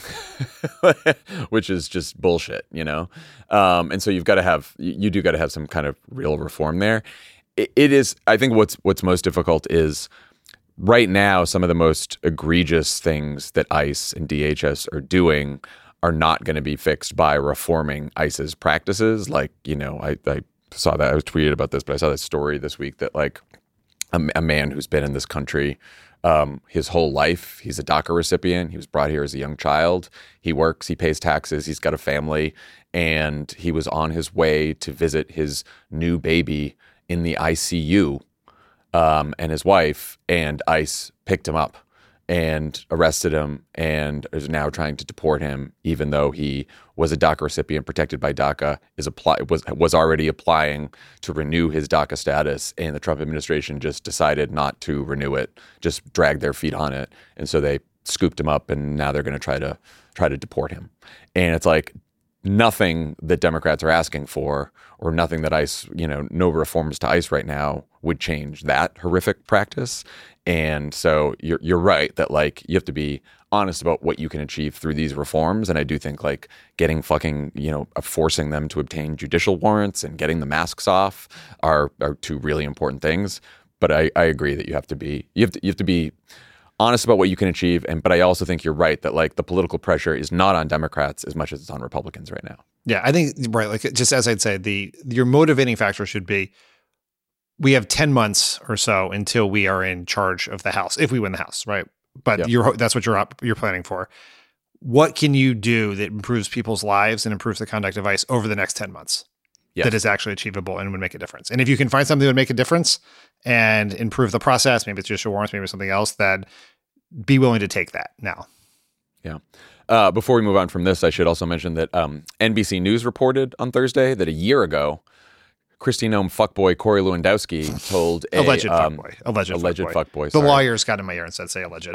S3: which is just bullshit, you know? Um, and so you've got to have, you do got to have some kind of real reform there. It, it is, I think what's, what's most difficult is right now, some of the most egregious things that ICE and D H S are doing are not going to be fixed by reforming ICE's practices. Like, you know, I, I saw that, I was tweeted about this, but I saw that story this week that like a, a man who's been in this country Um, his whole life, he's a DACA recipient. He was brought here as a young child. He works, he pays taxes, he's got a family, and he was on his way to visit his new baby in the I C U um, and his wife, and ICE picked him up and arrested him and is now trying to deport him, even though he was a DACA recipient protected by DACA, is apply was was already applying to renew his DACA status, and the Trump administration just decided not to renew it, just dragged their feet on it, and so they scooped him up, and now they're going to try to try to deport him. And it's like nothing that Democrats are asking for, or nothing that ICE, you know, no reforms to ICE right now would change that horrific practice. And so you're you're right that like you have to be honest about what you can achieve through these reforms. And I do think like getting fucking, you know, forcing them to obtain judicial warrants and getting the masks off are are two really important things. but I, I agree that you have to be you have to you have to be honest about what you can achieve. And but I also think you're right that like the political pressure is not on Democrats as much as it's on Republicans right now.
S4: Yeah, I think right. Like just as I'd say, the your motivating factor should be we have ten months or so until we are in charge of the House if we win the House, right? But
S3: Yep.
S4: you're that's what you're up, you're planning for. What can you do that improves people's lives and improves the conduct of ICE over the next ten months?
S3: Yes.
S4: That is actually achievable and would make a difference. And if you can find something that would make a difference and improve the process, maybe it's judicial warrants, maybe it's something else, then be willing to take that now.
S3: Yeah. Uh, before we move on from this, I should also mention that um, N B C News reported on Thursday that a year ago, Kristi Noem fuckboy Corey Lewandowski told a
S4: Alleged
S3: um,
S4: fuckboy. Alleged,
S3: alleged
S4: fuckboy.
S3: fuckboy.
S4: The
S3: sorry.
S4: lawyers got in my ear and said, say alleged.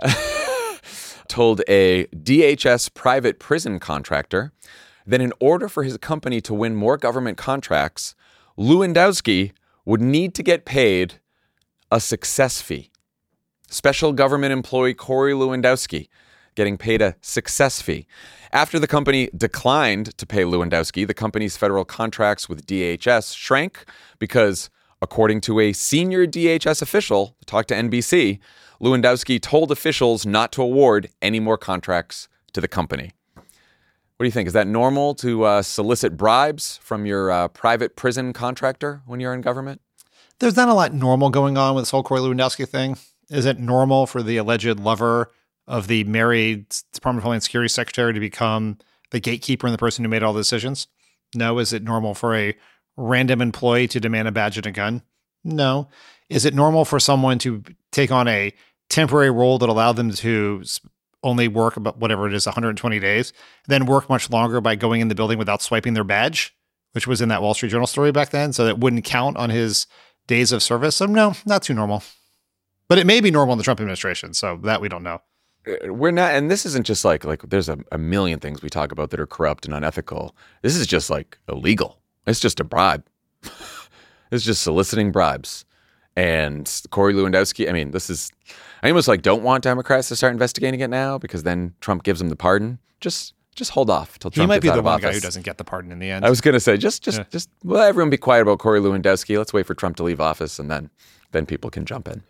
S3: told a D H S private prison contractor that in order for his company to win more government contracts, Lewandowski would need to get paid a success fee. Special government employee Corey Lewandowski getting paid a success fee. After the company declined to pay Lewandowski, the company's federal contracts with D H S shrank because, according to a senior D H S official who talked to N B C, Lewandowski told officials not to award any more contracts to the company. What do you think? Is that normal to uh, solicit bribes from your uh, private prison contractor when you're in government?
S4: There's not a lot normal going on with this whole Corey Lewandowski thing. Is it normal for the alleged lover of the married Department of Homeland Security secretary to become the gatekeeper and the person who made all the decisions? No. Is it normal for a random employee to demand a badge and a gun? No. Is it normal for someone to take on a temporary role that allowed them to only work about whatever it is, one hundred twenty days, then work much longer by going in the building without swiping their badge, which was in that Wall Street Journal story back then, so that wouldn't count on his days of service? So no, not too normal. But it may be normal in the Trump administration, so that we don't know.
S3: We're not, and this isn't just like, like there's a, a million things we talk about that are corrupt and unethical. This is just like illegal. It's just a bribe. It's just soliciting bribes. And Corey Lewandowski, I mean, this is, I almost like don't want Democrats to start investigating it now because then Trump gives them the pardon. Just just hold off till Trump
S4: He might
S3: gets
S4: be
S3: out
S4: the
S3: of
S4: one
S3: office.
S4: guy who doesn't get the pardon in the end.
S3: I was going to say, just, just,
S4: Yeah.
S3: just, well, everyone be quiet about Corey Lewandowski. Let's wait for Trump to leave office and then, then people can jump in.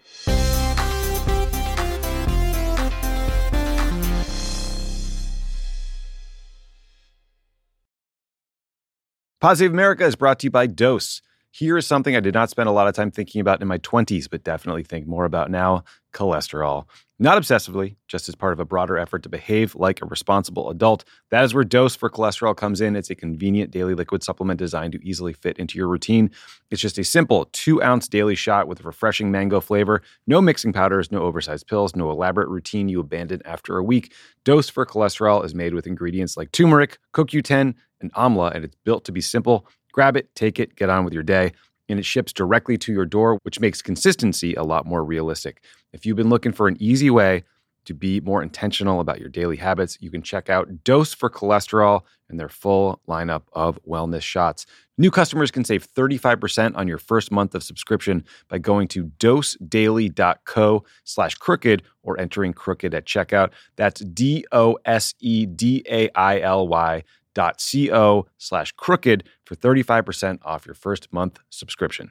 S1: Pod Save America is brought to you by Dose. Here is something I did not spend a lot of time thinking about in my twenties, but definitely think more about now: cholesterol. Not obsessively, just as part of a broader effort to behave like a responsible adult. That is where Dose for Cholesterol comes in. It's a convenient daily liquid supplement designed to easily fit into your routine. It's just a simple two-ounce daily shot with a refreshing mango flavor. No mixing powders, no oversized pills, no elaborate routine you abandon after a week. Dose for Cholesterol is made with ingredients like turmeric, C O Q ten, and amla, and it's built to be simple. Grab it, take it, get on with your day. And it ships directly to your door, which makes consistency a lot more realistic. If you've been looking for an easy way to be more intentional about your daily habits, you can check out Dose for Cholesterol and their full lineup of wellness shots. New customers can save thirty-five percent on your first month of subscription by going to dosedaily.co slash crooked or entering crooked at checkout. That's D O S E D A I L Y dot co slash crooked for thirty-five percent off your first month subscription.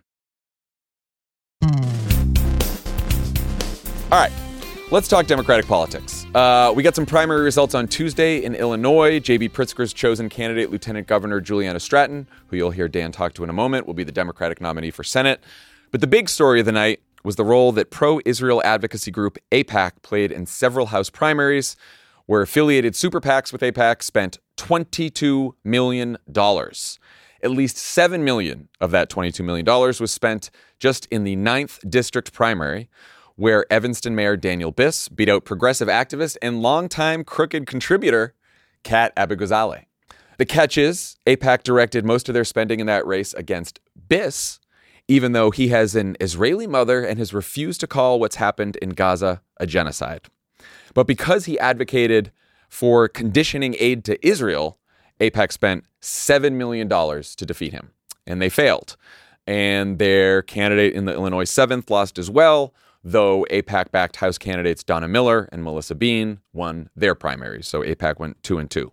S3: All right, let's talk Democratic politics. Uh, we got some primary results on Tuesday in Illinois. J B Pritzker's chosen candidate, Lieutenant Governor Juliana Stratton, who you'll hear Dan talk to in a moment, will be the Democratic nominee for Senate. But the big story of the night was the role that pro-Israel advocacy group AIPAC played in several House primaries, where affiliated super PACs with AIPAC spent twenty-two million dollars. At least seven million dollars of that twenty-two million dollars was spent just in the ninth District primary, where Evanston Mayor Daniel Biss beat out progressive activist and longtime Crooked contributor Kat Abigazale. The catch is AIPAC directed most of their spending in that race against Biss, even though he has an Israeli mother and has refused to call what's happened in Gaza a genocide. But because he advocated for conditioning aid to Israel, AIPAC spent seven million dollars to defeat him, and they failed. And their candidate in the Illinois seventh lost as well, though AIPAC-backed House candidates Donna Miller and Melissa Bean won their primaries. So AIPAC went two and two.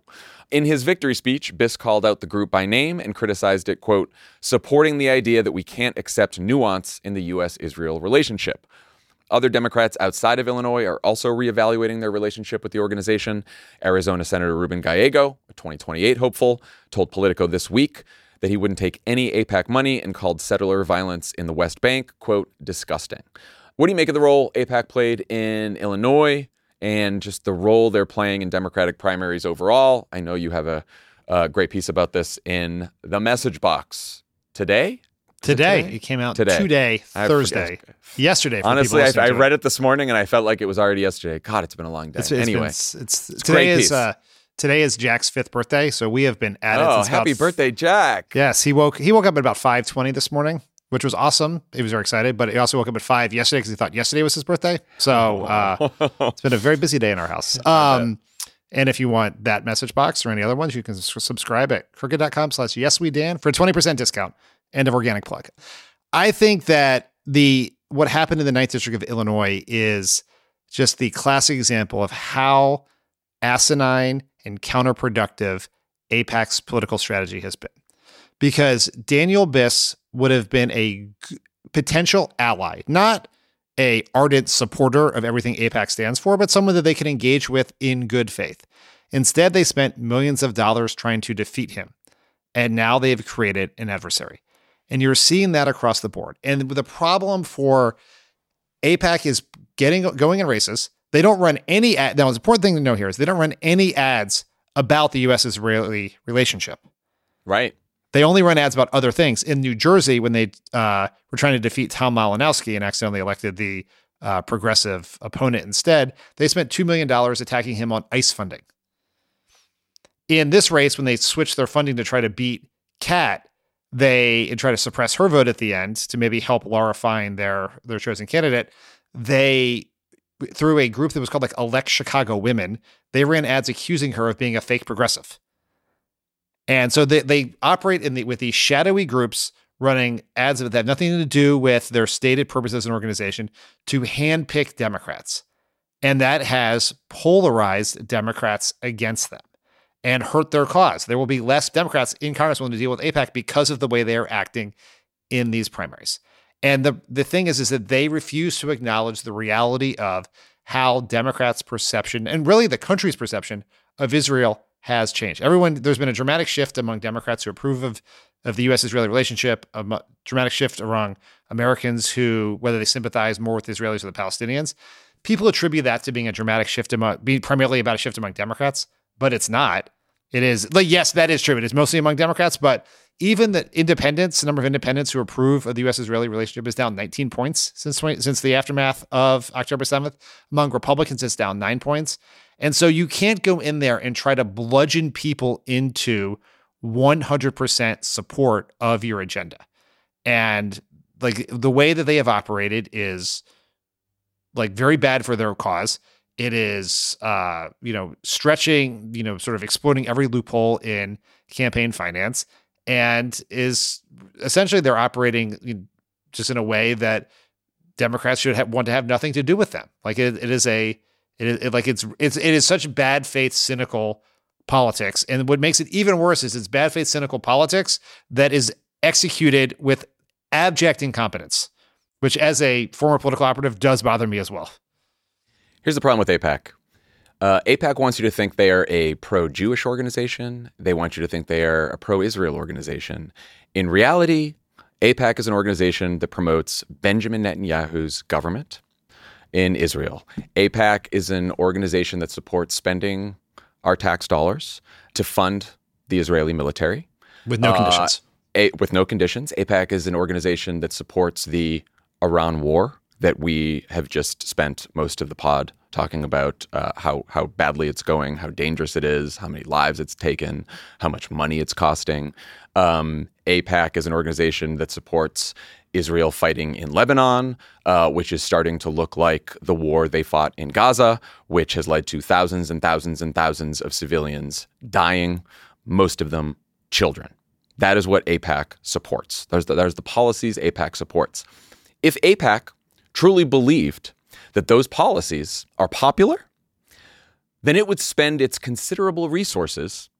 S3: In his victory speech, Biss called out the group by name and criticized it, quote, supporting the idea that we can't accept nuance in the U S Israel relationship. Other Democrats outside of Illinois are also reevaluating their relationship with the organization. Arizona Senator Ruben Gallego, a twenty twenty-eight hopeful, told Politico this week that he wouldn't take any AIPAC money and called settler violence in the West Bank, quote, disgusting. What do you make of the role AIPAC played in Illinois and just the role they're playing in Democratic primaries overall? I know you have a, a great piece about this in the message box today.
S4: Today.
S3: It, today?
S4: It came out
S3: today,
S4: today Thursday, yesterday. For
S3: Honestly, I, I
S4: it.
S3: read it this morning and I felt like it was already yesterday. God, it's been a long day.
S4: It's, it's
S3: anyway,
S4: been, it's, it's, it's today is uh, today is Jack's fifth birthday, so we have been at it.
S3: Oh,
S4: since
S3: happy
S4: about,
S3: birthday, Jack!
S4: Yes, he woke he woke up at about five twenty this morning, which was awesome. He was very excited, but he also woke up at five yesterday because he thought yesterday was his birthday. So uh, it's been a very busy day in our house. Um, and if you want that message box or any other ones, you can s- subscribe at crooked dot com slash yes we Dan for a twenty percent discount. End of organic plug. I think that the what happened in the ninth District of Illinois is just the classic example of how asinine and counterproductive AIPAC's political strategy has been. Because Daniel Biss would have been a g- potential ally, not a ardent supporter of everything AIPAC stands for, but someone that they can engage with in good faith. Instead, they spent millions of dollars trying to defeat him. And now they've created an adversary. And you're seeing that across the board. And the problem for AIPAC is getting going in races. They don't run any ad. Now, the important thing to know here is they don't run any ads about the U S-Israeli relationship.
S3: Right.
S4: They only run ads about other things. In New Jersey, when they uh, were trying to defeat Tom Malinowski and accidentally elected the uh, progressive opponent instead, they spent two million dollars attacking him on ICE funding. In this race, when they switched their funding to try to beat Kat, they and try to suppress her vote at the end to maybe help Laura find their their chosen candidate. They, through a group that was called like Elect Chicago Women, they ran ads accusing her of being a fake progressive. And so they, they operate in the with these shadowy groups running ads that have nothing to do with their stated purpose as an organization to handpick Democrats. And that has polarized Democrats against them and hurt their cause. There will be less Democrats in Congress willing to deal with AIPAC because of the way they are acting in these primaries. And the, the thing is, is that they refuse to acknowledge the reality of how Democrats' perception, and really the country's perception, of Israel has changed. Everyone, there's been a dramatic shift among Democrats who approve of, of the U S-Israeli relationship, a mu- dramatic shift among Americans who, whether they sympathize more with the Israelis or the Palestinians. People attribute that to being a dramatic shift, among, being primarily about a shift among Democrats, but it's not. It is, like, yes, that is true. It is mostly among Democrats, but even the independents, the number of independents who approve of the U S-Israeli relationship is down nineteen points since since the aftermath of October seventh. Among Republicans, it's down nine points. And so you can't go in there and try to bludgeon people into one hundred percent support of your agenda. And like the way that they have operated is like very bad for their cause. It is, uh, you know, stretching, you know, sort of exploiting every loophole in campaign finance, and is essentially they're operating just in a way that Democrats should have, want to have nothing to do with them. Like it, it is a, it is it, like it's it's it is such bad faith, cynical politics, and what makes it even worse is it's bad faith, cynical politics that is executed with abject incompetence, which, as a former political operative, does bother me as well.
S3: Here's the problem with AIPAC. Uh, AIPAC wants you to think they are a pro-Jewish organization. They want you to think they are a pro-Israel organization. In reality, AIPAC is an organization that promotes Benjamin Netanyahu's government in Israel. AIPAC is an organization that supports spending our tax dollars to fund the Israeli military.
S4: With no
S3: uh,
S4: conditions.
S3: A, with no conditions. AIPAC is an organization that supports the Iran war that we have just spent most of the pod talking about uh, how how badly it's going, how dangerous it is, how many lives it's taken, how much money it's costing. Um, AIPAC is an organization that supports Israel fighting in Lebanon, uh, which is starting to look like the war they fought in Gaza, which has led to thousands and thousands and thousands of civilians dying, most of them children. That is what AIPAC supports. There's the, there's the policies AIPAC supports. If AIPAC truly believed that those policies are popular, then it would spend its considerable resources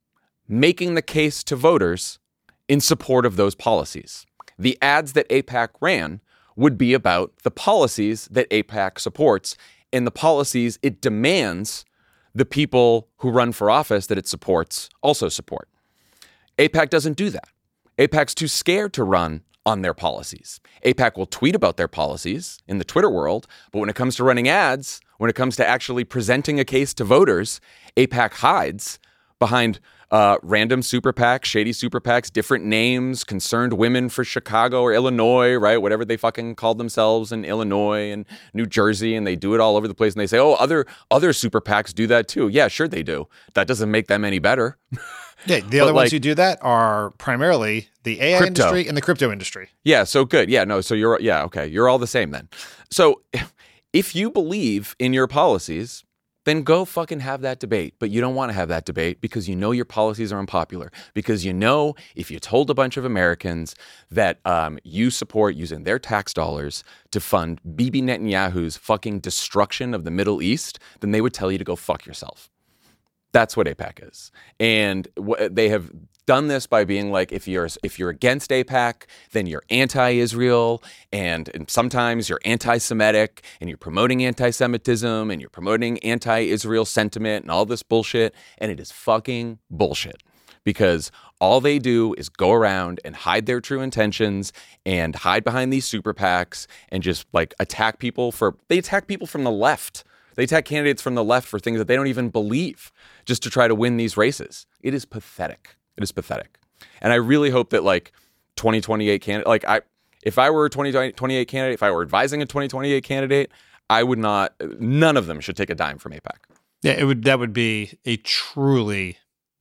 S3: making the case to voters in support of those policies. The ads that AIPAC ran would be about the policies that AIPAC supports and the policies it demands the people who run for office that it supports also support. AIPAC doesn't do that. AIPAC's too scared to run on their policies. AIPAC will tweet about their policies in the Twitter world, but when it comes to running ads, when it comes to actually presenting a case to voters, AIPAC hides behind uh, random super PACs, shady super PACs, different names, concerned women for Chicago or Illinois, right? Whatever they fucking call themselves in Illinois and New Jersey, and they do it all over the place. And they say, oh, other other super PACs do that too. Yeah, sure they do. That doesn't make them any better.
S4: Yeah, the other like, ones who do that are primarily the A I
S3: crypto.
S4: industry and the crypto industry.
S3: Yeah, so good. Yeah, no, so you're, yeah, okay. You're all the same then. So if you believe in your policies, then go fucking have that debate. But you don't want to have that debate because you know your policies are unpopular. Because you know if you told a bunch of Americans that um, you support using their tax dollars to fund Bibi Netanyahu's fucking destruction of the Middle East, then they would tell you to go fuck yourself. That's what AIPAC is. And wh- they have done this by being like, if you're if you're against AIPAC, then you're anti-Israel, and, and sometimes you're anti-Semitic, and you're promoting anti-Semitism, and you're promoting anti-Israel sentiment, and all this bullshit, and it is fucking bullshit. Because all they do is go around and hide their true intentions and hide behind these super PACs and just like attack people for, they attack people from the left. They attack candidates from the left for things that they don't even believe just to try to win these races. It is pathetic. It is pathetic. And I really hope that like twenty twenty-eight candidate, like I, if I were a twenty twenty-eight candidate, if I were advising a twenty twenty-eight candidate, I would not, none of them should take a dime from AIPAC.
S4: Yeah, it would, that would be a truly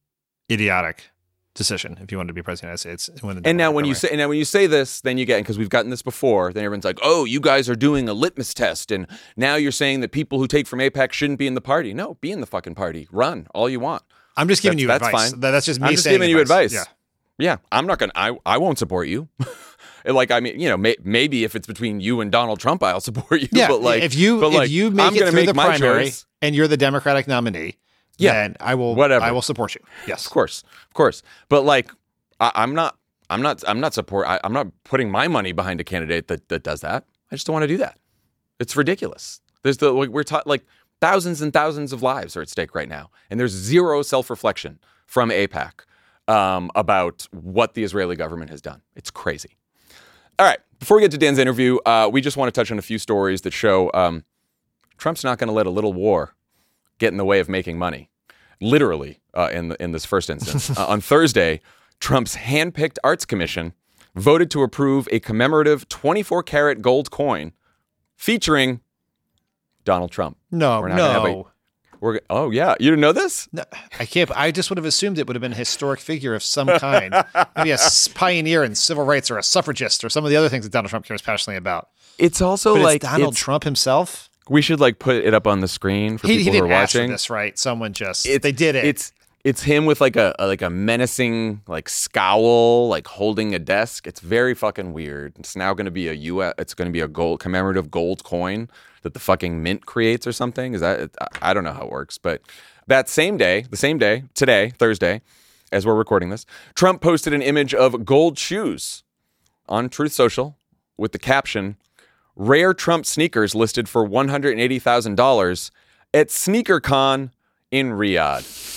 S4: idiotic decision if you wanted to be president of the United States.
S3: And now when you say, and now when you say this, then you get, because we've gotten this before, then everyone's like, oh, you guys are doing a litmus test. And now you're saying that people who take from AIPAC shouldn't be in the party. No, be in the fucking party. Run all you want.
S4: I'm just giving
S3: that's,
S4: you
S3: that's
S4: advice.
S3: Fine.
S4: That's just me
S3: I'm just
S4: saying
S3: giving
S4: advice.
S3: you advice.
S4: Yeah.
S3: Yeah. I'm not going to, I I won't support you. Like, I mean, you know, may, maybe if it's between you and Donald Trump, I'll support you.
S4: Yeah.
S3: But like,
S4: if you,
S3: but like,
S4: if you make
S3: I'm
S4: it through
S3: make
S4: the primary
S3: choice.
S4: and you're the Democratic nominee,
S3: yeah,
S4: then I will,
S3: whatever.
S4: I will support you. Yes.
S3: Of course. Of course. But like, I, I'm not, I'm not, I'm not support, I, I'm not putting my money behind a candidate that, that does that. I just don't want to do that. It's ridiculous. There's the, like, we're taught like thousands and thousands of lives are at stake right now. And there's zero self-reflection from AIPAC um, about what the Israeli government has done. It's crazy. All right. Before we get to Dan's interview, uh, we just want to touch on a few stories that show um, Trump's not going to let a little war get in the way of making money. Literally, uh, in the, in this first instance. uh, on Thursday, Trump's handpicked arts commission voted to approve a commemorative twenty-four karat gold coin featuring Donald Trump.
S4: No,
S3: We're not
S4: no.
S3: gonna have a, we're, oh, yeah. You didn't know this?
S4: No, I can't. I just would have assumed it would have been a historic figure of some kind. Maybe a pioneer in civil rights or a suffragist or some of the other things that Donald Trump cares passionately about.
S3: It's also
S4: but
S3: like
S4: it's Donald
S3: it's,
S4: Trump himself.
S3: We should like put it up on the screen for
S4: he,
S3: people
S4: he
S3: who are
S4: didn't ask
S3: watching.
S4: For this, right? Someone just
S3: it's,
S4: they did it.
S3: It's it's him with like a, a like a menacing like scowl, like holding a desk. It's very fucking weird. It's now going to be a U S. It's going to be a gold commemorative gold coin that the fucking mint creates or something. Is that? I don't know how it works, but that same day, the same day, today, Thursday, as we're recording this, Trump posted an image of gold shoes on Truth Social with the caption, "Rare Trump sneakers listed for one hundred eighty thousand dollars at SneakerCon in Riyadh."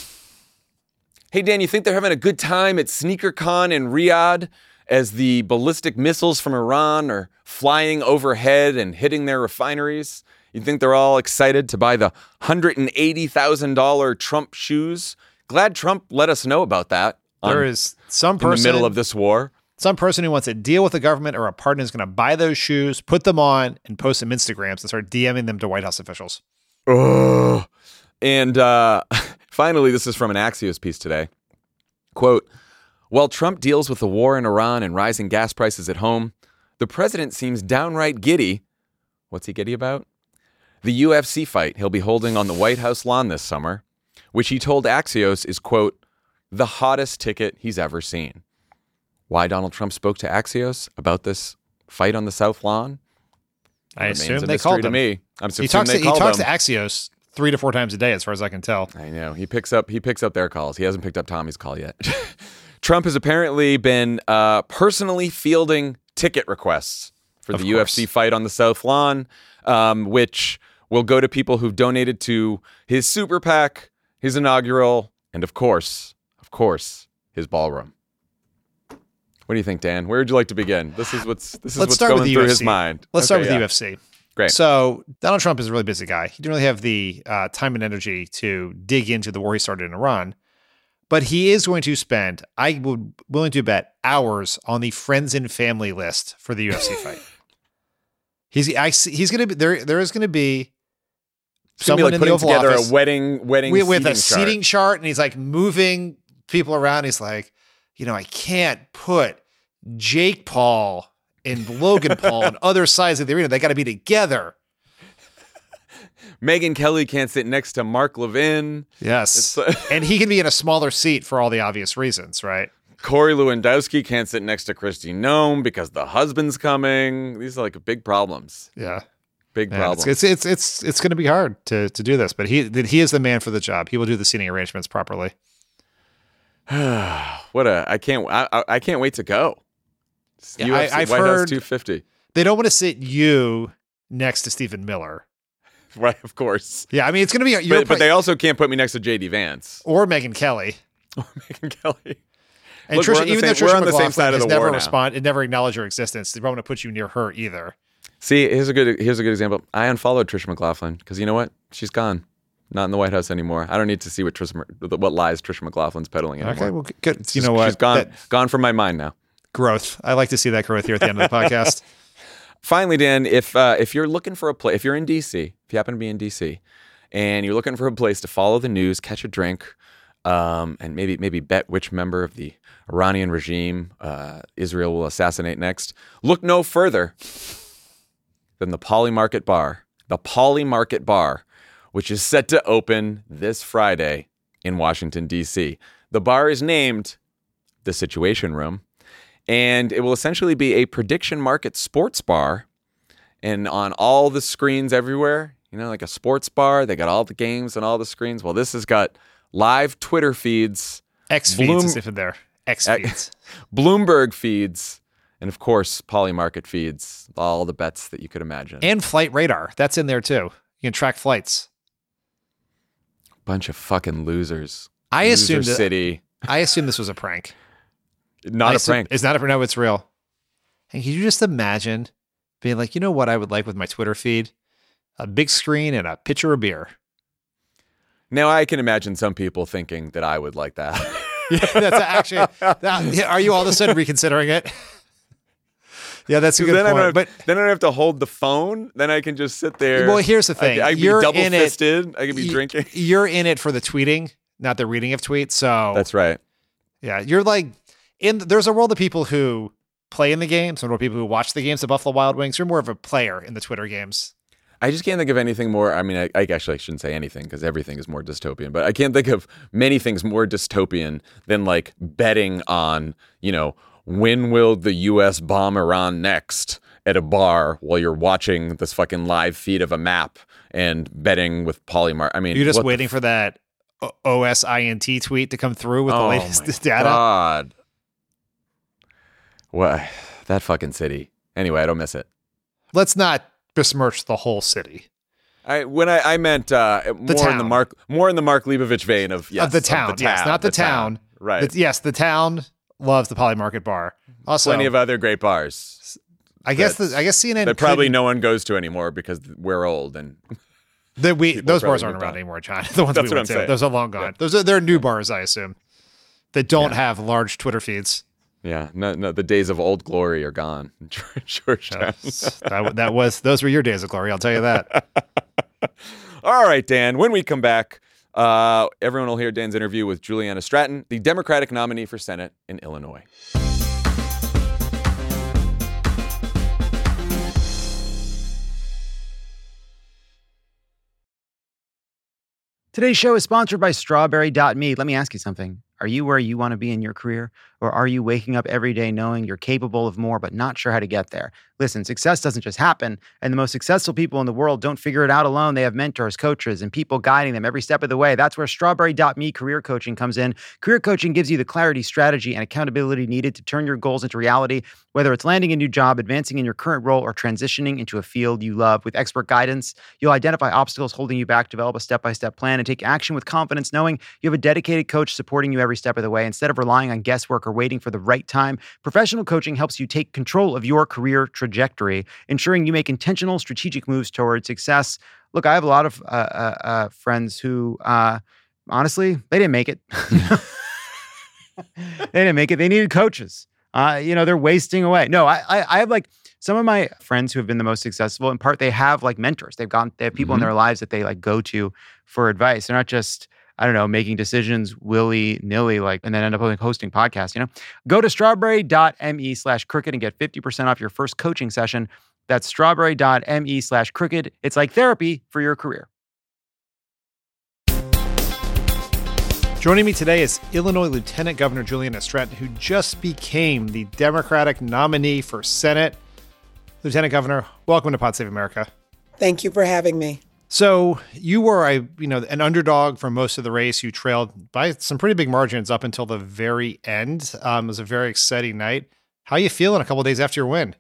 S3: Hey, Dan, you think they're having a good time at SneakerCon in Riyadh as the ballistic missiles from Iran are flying overhead and hitting their refineries? You think they're all excited to buy the one hundred eighty thousand dollars Trump shoes? Glad Trump let us know about that.
S4: There is some person
S3: in the middle of this war.
S4: Some person who wants to deal with the government or a partner is going to buy those shoes, put them on, and post them Instagrams and start DMing them to White House officials.
S3: Ugh. And uh, finally, this is from an Axios piece today. Quote, "While Trump deals with the war in Iran and rising gas prices at home, the president seems downright giddy." What's he giddy about? The U F C fight he'll be holding on the White House lawn this summer, which he told Axios is, quote, "the hottest ticket he's ever seen." Why Donald Trump spoke to Axios about this fight on the South Lawn?
S4: I
S3: Remains
S4: assume
S3: a
S4: they
S3: mystery
S4: called
S3: to
S4: him.
S3: me. I'm
S4: He
S3: assuming
S4: talks,
S3: they
S4: to, he
S3: called
S4: talks
S3: him.
S4: to Axios three to four times a day, as far as I can tell.
S3: I know. He picks up he picks up their calls. He hasn't picked up Tommy's call yet. Trump has apparently been uh, personally fielding ticket requests for the
S4: Of
S3: U F C
S4: course.
S3: fight on the South Lawn, um, which will go to people who've donated to his super PAC, his inaugural, and of course, of course, his ballroom. What do you think, Dan? Where would you like to begin? This is what's this is
S4: Let's
S3: what's
S4: start
S3: going
S4: with the
S3: through
S4: U F C.
S3: his mind.
S4: Let's start
S3: Okay,
S4: with
S3: yeah.
S4: the U F C.
S3: Great.
S4: So Donald Trump is a really busy guy. He didn't really have the uh, time and energy to dig into the war he started in Iran. But he is going to spend, I would willing to bet, hours on the friends and family list for the U F C fight. He's I see, he's going to be there. There is going to be
S3: It's gonna be
S4: someone
S3: like
S4: in the
S3: putting
S4: Oval
S3: together
S4: Office
S3: a wedding wedding
S4: with, with a
S3: seating chart.
S4: seating chart, and he's like moving people around. He's like, you know, I can't put Jake Paul and Logan Paul on other sides of the arena. They got to be together.
S3: Megyn Kelly can't sit next to Mark Levin.
S4: Yes.
S3: It's,
S4: and he can be in a smaller seat for all the obvious reasons, right?
S3: Corey Lewandowski can't sit next to Kristi Noem because the husband's coming. These are like big problems.
S4: Yeah.
S3: Big
S4: Yeah,
S3: problems.
S4: It's it's it's it's, it's going to be hard to to do this, but he he is the man for the job. He will do the seating arrangements properly.
S3: What a I can't I, I- I can't wait to go.
S4: Yeah,
S3: U F C
S4: I, I've
S3: White House
S4: heard
S3: two fifty.
S4: they don't want to sit you next to Stephen Miller.
S3: Right, of course.
S4: Yeah, I mean it's going to be you're
S3: But, but they also can't put me next to J D Vance
S4: or Megyn Kelly.
S3: or Megyn Kelly.
S4: And
S3: Look, we're
S4: Trisha,
S3: on the
S4: even
S3: same-
S4: though
S3: we're
S4: Trisha
S3: on the same
S4: McLaughlin
S3: side of
S4: has
S3: the
S4: never
S3: war now.
S4: respond, it never acknowledged your existence. They don't want to put you near her either.
S3: See, here's a good here's a good example. I unfollowed Trisha McLaughlin because you know what? She's gone. Not in the White House anymore. I don't need to see what Trisha, what lies Trisha McLaughlin's peddling anymore.
S4: Okay, well, good.
S3: It's
S4: You
S3: just-
S4: know what?
S3: She's gone
S4: That-
S3: gone from my mind now.
S4: Growth. I like to see that growth here at the end of the podcast.
S3: Finally, Dan, if uh, if you're looking for a place, if you're in D C, if you happen to be in D C, and you're looking for a place to follow the news, catch a drink, um, and maybe maybe bet which member of the Iranian regime uh, Israel will assassinate next, look no further than the Poly Market Bar. The Poly Market Bar, which is set to open this Friday in Washington, D C. The bar is named the Situation Room, and it will essentially be a prediction market sports bar. And on all the screens everywhere, you know, like a sports bar, they got all the games on all the screens. Well, this has got live Twitter feeds,
S4: X feeds is if there. X feeds.
S3: Bloomberg feeds, and of course, Poly Market feeds, all the bets that you could imagine.
S4: And flight radar. That's in there too. You can track flights.
S3: Bunch of fucking losers.
S4: I
S3: Loser
S4: assumed that-
S3: City.
S4: I assume this was a prank.
S3: Not
S4: I
S3: a
S4: assume-
S3: prank.
S4: It's not a no, it's real. And can you just imagine being like, you know what I would like with my Twitter feed? A big screen and a pitcher of beer.
S3: Now I can imagine some people thinking that I would like that.
S4: Yeah, that's actually. That, yeah, are you all of a sudden reconsidering it? Yeah, that's a good
S3: then
S4: point.
S3: I don't have,
S4: but
S3: then I don't have to hold the phone. Then I can just sit there.
S4: well, here's the thing:
S3: I, I can
S4: you're
S3: be double
S4: in it-
S3: fisted. I can be
S4: y-
S3: drinking.
S4: You're in it for the tweeting, not the reading of tweets. So
S3: That's right.
S4: yeah, you're like in. There's a world of people who play in the games, and people who watch the games. The Buffalo Wild Wings. You're more of a player in the Twitter games.
S3: I just can't think of anything more. I mean, I, I actually shouldn't say anything because everything is more dystopian, but I can't think of many things more dystopian than like betting on, you know, when will the U S bomb Iran next at a bar while you're watching this fucking live feed of a map and betting with Polymar. I mean,
S4: You're just
S3: what the
S4: waiting for that O- OSINT tweet to come through with the
S3: Oh
S4: latest
S3: my
S4: data.
S3: God. What? That fucking city. Anyway, I don't miss it.
S4: Let's not besmirch the whole city.
S3: I when I, I meant uh, more in the
S4: town.
S3: Mark more in the Mark Leibovich vein of yes
S4: of the town, yes, not the, town.
S3: Right.
S4: The- yes, the town loves the Poly Market Bar. Also,
S3: Plenty of other great bars.
S4: I guess
S3: that-
S4: the, I guess C N N
S3: that probably
S4: couldn't-
S3: no one goes to anymore because we're old and
S4: that we
S3: people
S4: those
S3: probably
S4: bars aren't
S3: moved
S4: around
S3: on.
S4: anymore, John. The ones
S3: That's
S4: we
S3: what
S4: went
S3: I'm
S4: to,
S3: saying.
S4: those are long gone.
S3: Yeah.
S4: Those are they're new bars, I assume, that don't
S3: Yeah.
S4: have large Twitter feeds.
S3: yeah, no, no, the days of old glory are gone. in Georgetown.
S4: that that was those were your days of glory. I'll tell you that.
S3: All right, Dan. When we come back, uh, everyone will hear Dan's interview with Juliana Stratton, the Democratic nominee for Senate in Illinois.
S2: Today's show is sponsored by strawberry dot me. Let me ask you something. Are you where you want to be in your career? Or are you waking up every day knowing you're capable of more, but not sure how to get there? Listen, success doesn't just happen. And the most successful people in the world don't figure it out alone. They have mentors, coaches, and people guiding them every step of the way. That's where Strawberry dot me career coaching comes in. Career coaching gives you the clarity, strategy, and accountability needed to turn your goals into reality, whether it's landing a new job, advancing in your current role, or transitioning into a field you love. With expert guidance, you'll identify obstacles holding you back, develop a step-by-step plan, and take action with confidence, knowing you have a dedicated coach supporting you every step of the way. Instead of relying on guesswork or waiting for the right time, professional coaching helps you take control of your career trajectory, ensuring you make intentional, strategic moves towards success. Look, I have a lot of uh, uh, uh, friends who, uh, honestly, they didn't make it. They didn't make it. They needed coaches. Uh, you know, they're wasting away. No, I, I, I have like some of my friends who have been the most successful. In part, they have like mentors. They've gone. They have people
S3: Mm-hmm.
S2: in their lives that they like go to for advice. They're not just, I don't know, making decisions willy-nilly, like, and then end up like hosting podcasts, you know? Go to strawberry dot me slash crooked and get fifty percent off your first coaching session. That's strawberry dot me slash crooked. It's like therapy for your career.
S4: Joining me today is Illinois Lieutenant Governor Julian Estretten, who just became the Democratic nominee for Senate. Lieutenant Governor, welcome to Pod Save America.
S20: Thank you for having me.
S4: So you were a you know an underdog for most of the race. You trailed by some pretty big margins up until the very end. Um, it was a very exciting night. How are you feeling a couple of days after your win?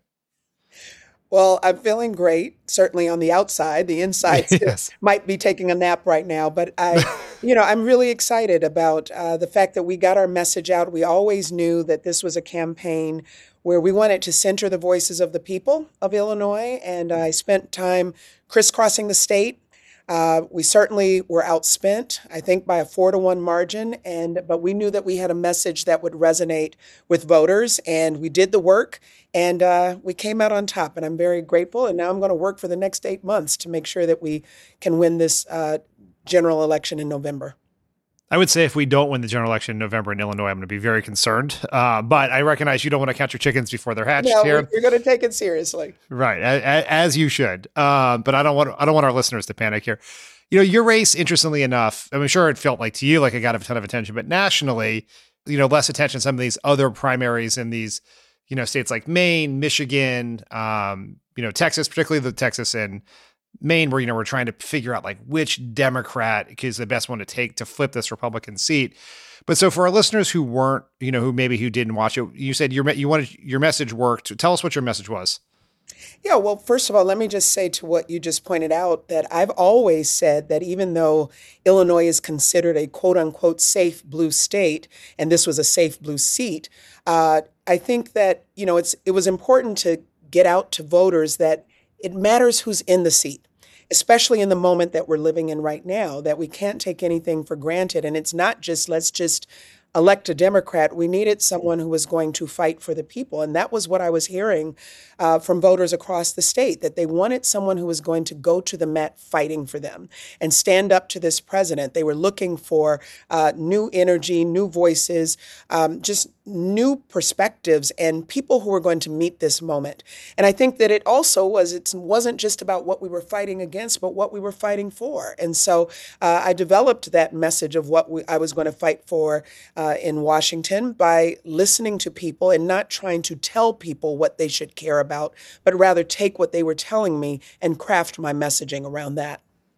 S20: Well, I'm feeling great, certainly on the outside. The inside
S4: Yes.
S20: might be taking a nap right now, but I, you know, I'm really excited about uh, the fact that we got our message out. We always knew that this was a campaign where we wanted to center the voices of the people of Illinois, and I spent time crisscrossing the state. Uh, we certainly were outspent, I think, by a four to one margin, and but we knew that we had a message that would resonate with voters, and we did the work, and uh, we came out on top. And I'm very grateful. And now I'm going to work for the next eight months to make sure that we can win this uh, general election in November.
S4: I would say if we don't win the general election in November in Illinois, I'm going to be very concerned. Uh, but I recognize you don't want to count your chickens before they're hatched
S20: No,
S4: here.
S20: you're going to take it seriously.
S4: Right, as, as you should. Uh, but I don't want I don't want our listeners to panic here. You know, your race, interestingly enough, I'm sure it felt like to you like it got a ton of attention, but nationally, you know, less attention. Some of these other primaries in these, you know, states like Maine, Michigan, um, you know, Texas, particularly the Texas and Maine, where, you know, we're trying to figure out like which Democrat is the best one to take to flip this Republican seat. But so for our listeners who weren't, you know, who maybe who didn't watch it, you said your you wanted your message worked. Tell us what your message was.
S20: Yeah, well, first of all, let me just say to what you just pointed out that I've always said that even though Illinois is considered a quote unquote safe blue state, and this was a safe blue seat, uh, I think that, you know, it's it was important to get out to voters that it matters who's in the seat, especially in the moment that we're living in right now, that we can't take anything for granted. And it's not just, let's just elect a Democrat. We needed someone who was going to fight for the people. And that was what I was hearing uh, from voters across the state, that they wanted someone who was going to go to the mat fighting for them and stand up to this president. They were looking for uh, new energy, new voices, um, just new perspectives and people who were going to meet this moment. And I think that it also was, it wasn't just about what we were fighting against, but what we were fighting for. And so uh, I developed that message of what we, I was going to fight for uh, in Washington by listening to people and not trying to tell people what they should care about, but rather take what they were telling me and craft my messaging around that.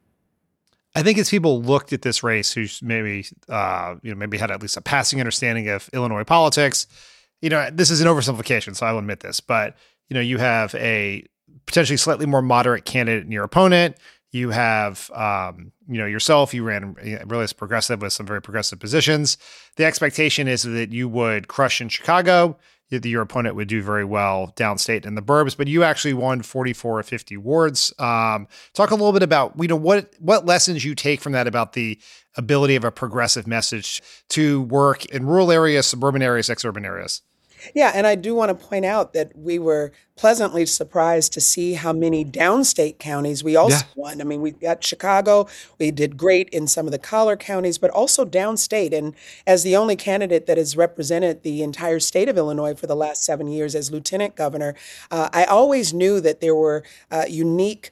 S4: I think as people looked at this race, who maybe uh, you know maybe had at least a passing understanding of Illinois politics, you know, this is an oversimplification, so I will admit this, but you know, you have a potentially slightly more moderate candidate in your opponent. You have, um, you know, yourself. You ran really as progressive with some very progressive positions. The expectation is that you would crush in Chicago. That your opponent would do very well downstate in the burbs, but you actually won forty-four of fifty wards. Um, talk a little bit about, you know, what what lessons you take from that about the ability of a progressive message to work in rural areas, suburban areas, exurban areas.
S20: Yeah, and I do want to point out that we were pleasantly surprised to see how many downstate counties we also yeah. won. I mean, we got Chicago, we did great in some of the collar counties, but also downstate. And as the only candidate that has represented the entire state of Illinois for the last seven years as lieutenant governor, uh, I always knew that there were uh, unique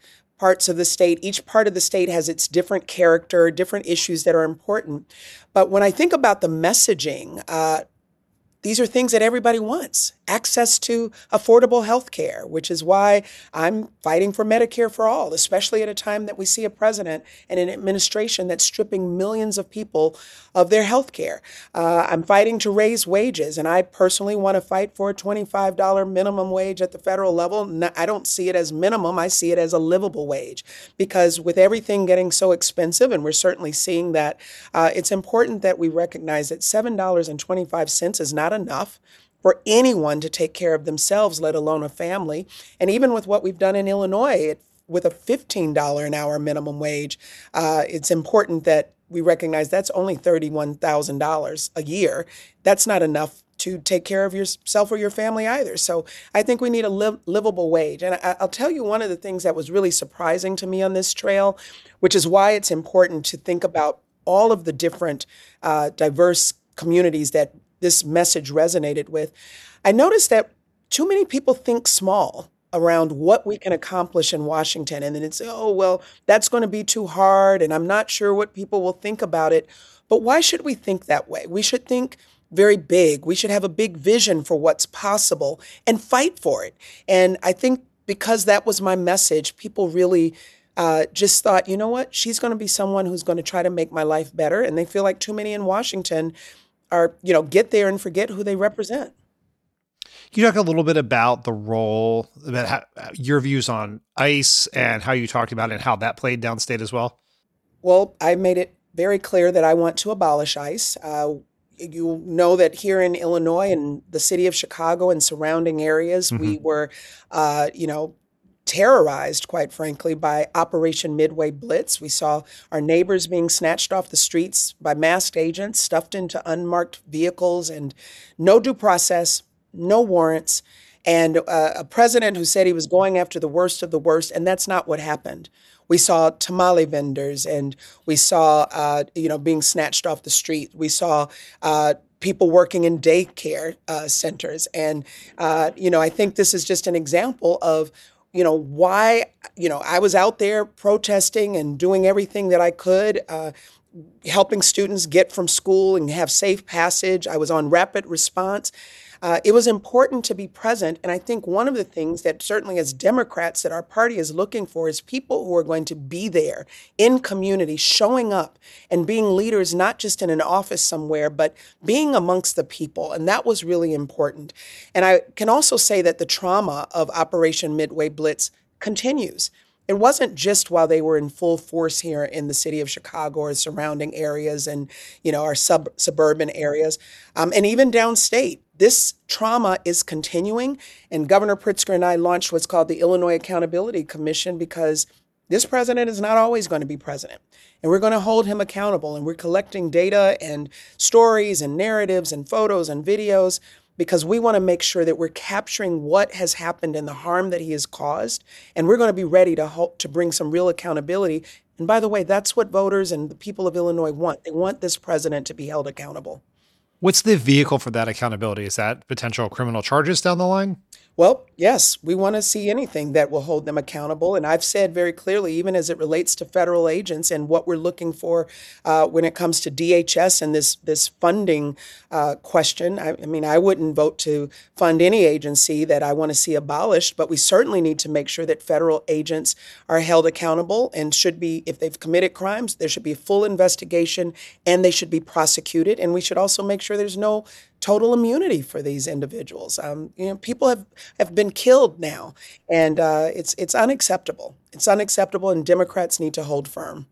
S20: parts of the state. Each part of the state has its different character, different issues that are important. But when I think about the messaging, uh, these are things that everybody wants. Access to affordable health care, which is why I'm fighting for Medicare for all, especially at a time that we see a president and an administration that's stripping millions of people of their health care. Uh, I'm fighting to raise wages, and I personally want to fight for a twenty-five dollars minimum wage at the federal level. No, I don't see it as minimum. I see it as a livable wage, because with everything getting so expensive, and we're certainly seeing that, uh, it's important that we recognize that seven dollars and twenty-five cents is not enough for anyone to take care of themselves, let alone a family. And even with what we've done in Illinois, it, with a fifteen dollars an hour minimum wage, uh, it's important that we recognize that's only thirty-one thousand dollars a year. That's not enough to take care of yourself or your family either. So I think we need a li- livable wage. And I, I'll tell you one of the things that was really surprising to me on this trail, which is why it's important to think about all of the different uh, diverse communities that this message resonated with. I noticed that too many people think small around what we can accomplish in Washington. And then it's, oh, well, that's going to be too hard, and I'm not sure what people will think about it. But why should we think that way? We should think very big. We should have a big vision for what's possible and fight for it. And I think because that was my message, people really uh, just thought, you know what, she's going to be someone who's going to try to make my life better. And they feel like too many in Washington are, you know, get there and forget who they represent.
S4: Can you talk a little bit about the role, about how, your views on ICE and how you talked about it and how that played downstate as well?
S20: Well, I made it very clear that I want to abolish ICE. Uh, you know that here in Illinois and the city of Chicago and surrounding areas, mm-hmm. we were, uh, you know, terrorized, quite frankly, by Operation Midway Blitz. We saw our neighbors being snatched off the streets by masked agents, stuffed into unmarked vehicles, and no due process, no warrants, and uh, a president who said he was going after the worst of the worst, and that's not what happened. We saw tamale vendors, and we saw, uh, you know, being snatched off the street. We saw uh, people working in daycare uh, centers, and uh, you know, I think this is just an example of, you know, why, you know, I was out there protesting and doing everything that I could, uh, helping students get from school and have safe passage. I was on rapid response. Uh, it was important to be present. And I think one of the things that certainly as Democrats that our party is looking for is people who are going to be there in community, showing up and being leaders, not just in an office somewhere, but being amongst the people. And that was really important. And I can also say that the trauma of Operation Midway Blitz continues. It wasn't just while they were in full force here in the city of Chicago or surrounding areas and, you know, our sub suburban areas, um, and even downstate. This trauma is continuing, and Governor Pritzker and I launched what's called the Illinois Accountability Commission because this president is not always going to be president, and we're going to hold him accountable, and we're collecting data and stories and narratives and photos and videos because we want to make sure that we're capturing what has happened and the harm that he has caused, and we're going to be ready to help to bring some real accountability. And by the way, that's what voters and the people of Illinois want. They want this president to be held accountable.
S4: What's the vehicle for that accountability? Is that potential criminal charges down the line?
S20: Well, yes, we want to see anything that will hold them accountable. And I've said very clearly, even as it relates to federal agents and what we're looking for uh, when it comes to D H S and this this funding uh, question. I, I mean, I wouldn't vote to fund any agency that I want to see abolished, but we certainly need to make sure that federal agents are held accountable and should be, if they've committed crimes, there should be a full investigation and they should be prosecuted. And we should also make sure there's no total immunity for these individuals. Um, you know, people have, have been killed now, and uh, it's it's unacceptable. It's unacceptable, and Democrats need to hold firm.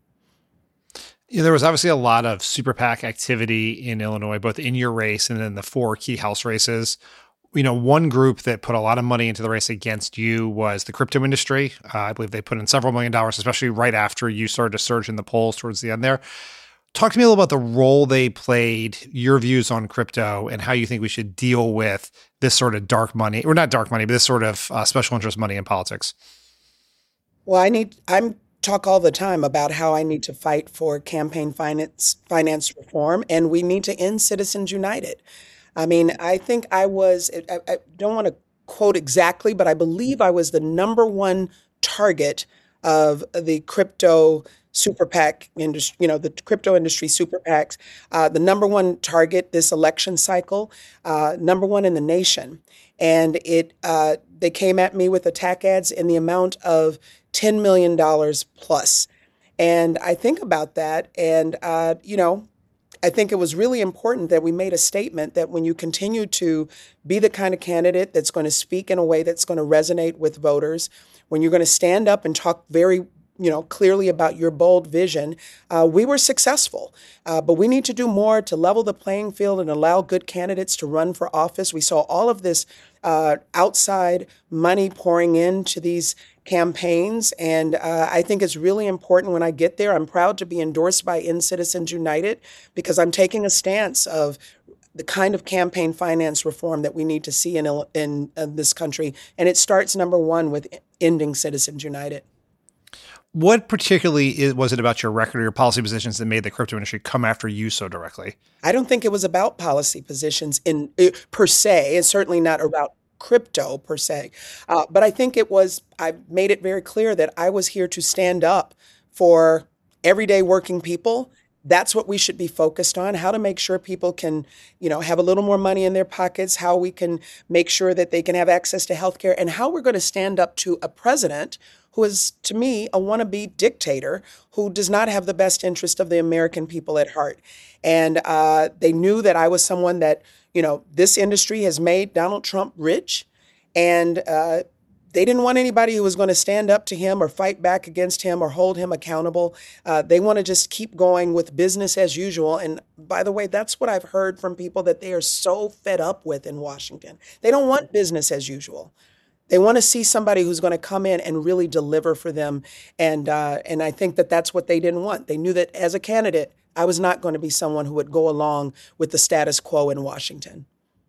S4: Yeah, there was obviously a lot of super PAC activity in Illinois, both in your race and in the four key House races. You know, one group that put a lot of money into the race against you was the crypto industry. Uh, I believe they put in several million dollars, especially right after you started to surge in the polls towards the end there. Talk to me a little about the role they played, your views on crypto, and how you think we should deal with this sort of dark money, or not dark money, but this sort of uh, special interest money in politics.
S20: Well, I need, I'm talk all the time about how I need to fight for campaign finance, finance reform, and we need to end Citizens United. I mean, I think I was, I, I don't want to quote exactly, but I believe I was the number one target of the crypto super PAC industry, you know, the crypto industry super PACs, uh, the number one target this election cycle, uh, number one in the nation. And it uh, they came at me with attack ads in the amount of ten million dollars plus. And I think about that and, uh, you know, I think it was really important that we made a statement that when you continue to be the kind of candidate that's going to speak in a way that's going to resonate with voters, when you're going to stand up and talk very you know, clearly about your bold vision, uh, we were successful. Uh, but we need to do more to level the playing field and allow good candidates to run for office. We saw all of this uh, outside money pouring into these campaigns. And uh, I think it's really important when I get there. I'm proud to be endorsed by End Citizens United because I'm taking a stance of the kind of campaign finance reform that we need to see in, in, in this country. And it starts, number one, with ending Citizens United.
S4: What particularly is, was it about your record or your policy positions that made the crypto industry come after you so directly?
S20: I don't think it was about policy positions in uh, per se, and certainly not about crypto per se. Uh, but I think it was, I made it very clear that I was here to stand up for everyday working people. That's what we should be focused on, how to make sure people can, you know, have a little more money in their pockets, how we can make sure that they can have access to healthcare, and how we're going to stand up to a president who is, to me, a wannabe dictator who does not have the best interest of the American people at heart. And uh, they knew that I was someone that, you know, this industry has made Donald Trump rich, and uh, they didn't want anybody who was going to stand up to him or fight back against him or hold him accountable. Uh, they want to just keep going with business as usual. And by the way, that's what I've heard from people that they are so fed up with in Washington. They don't want business as usual. They want to see somebody who's going to come in and really deliver for them. And uh, and I think that that's what they didn't want. They knew that as a candidate, I was not going to be someone who would go along with the status quo in Washington.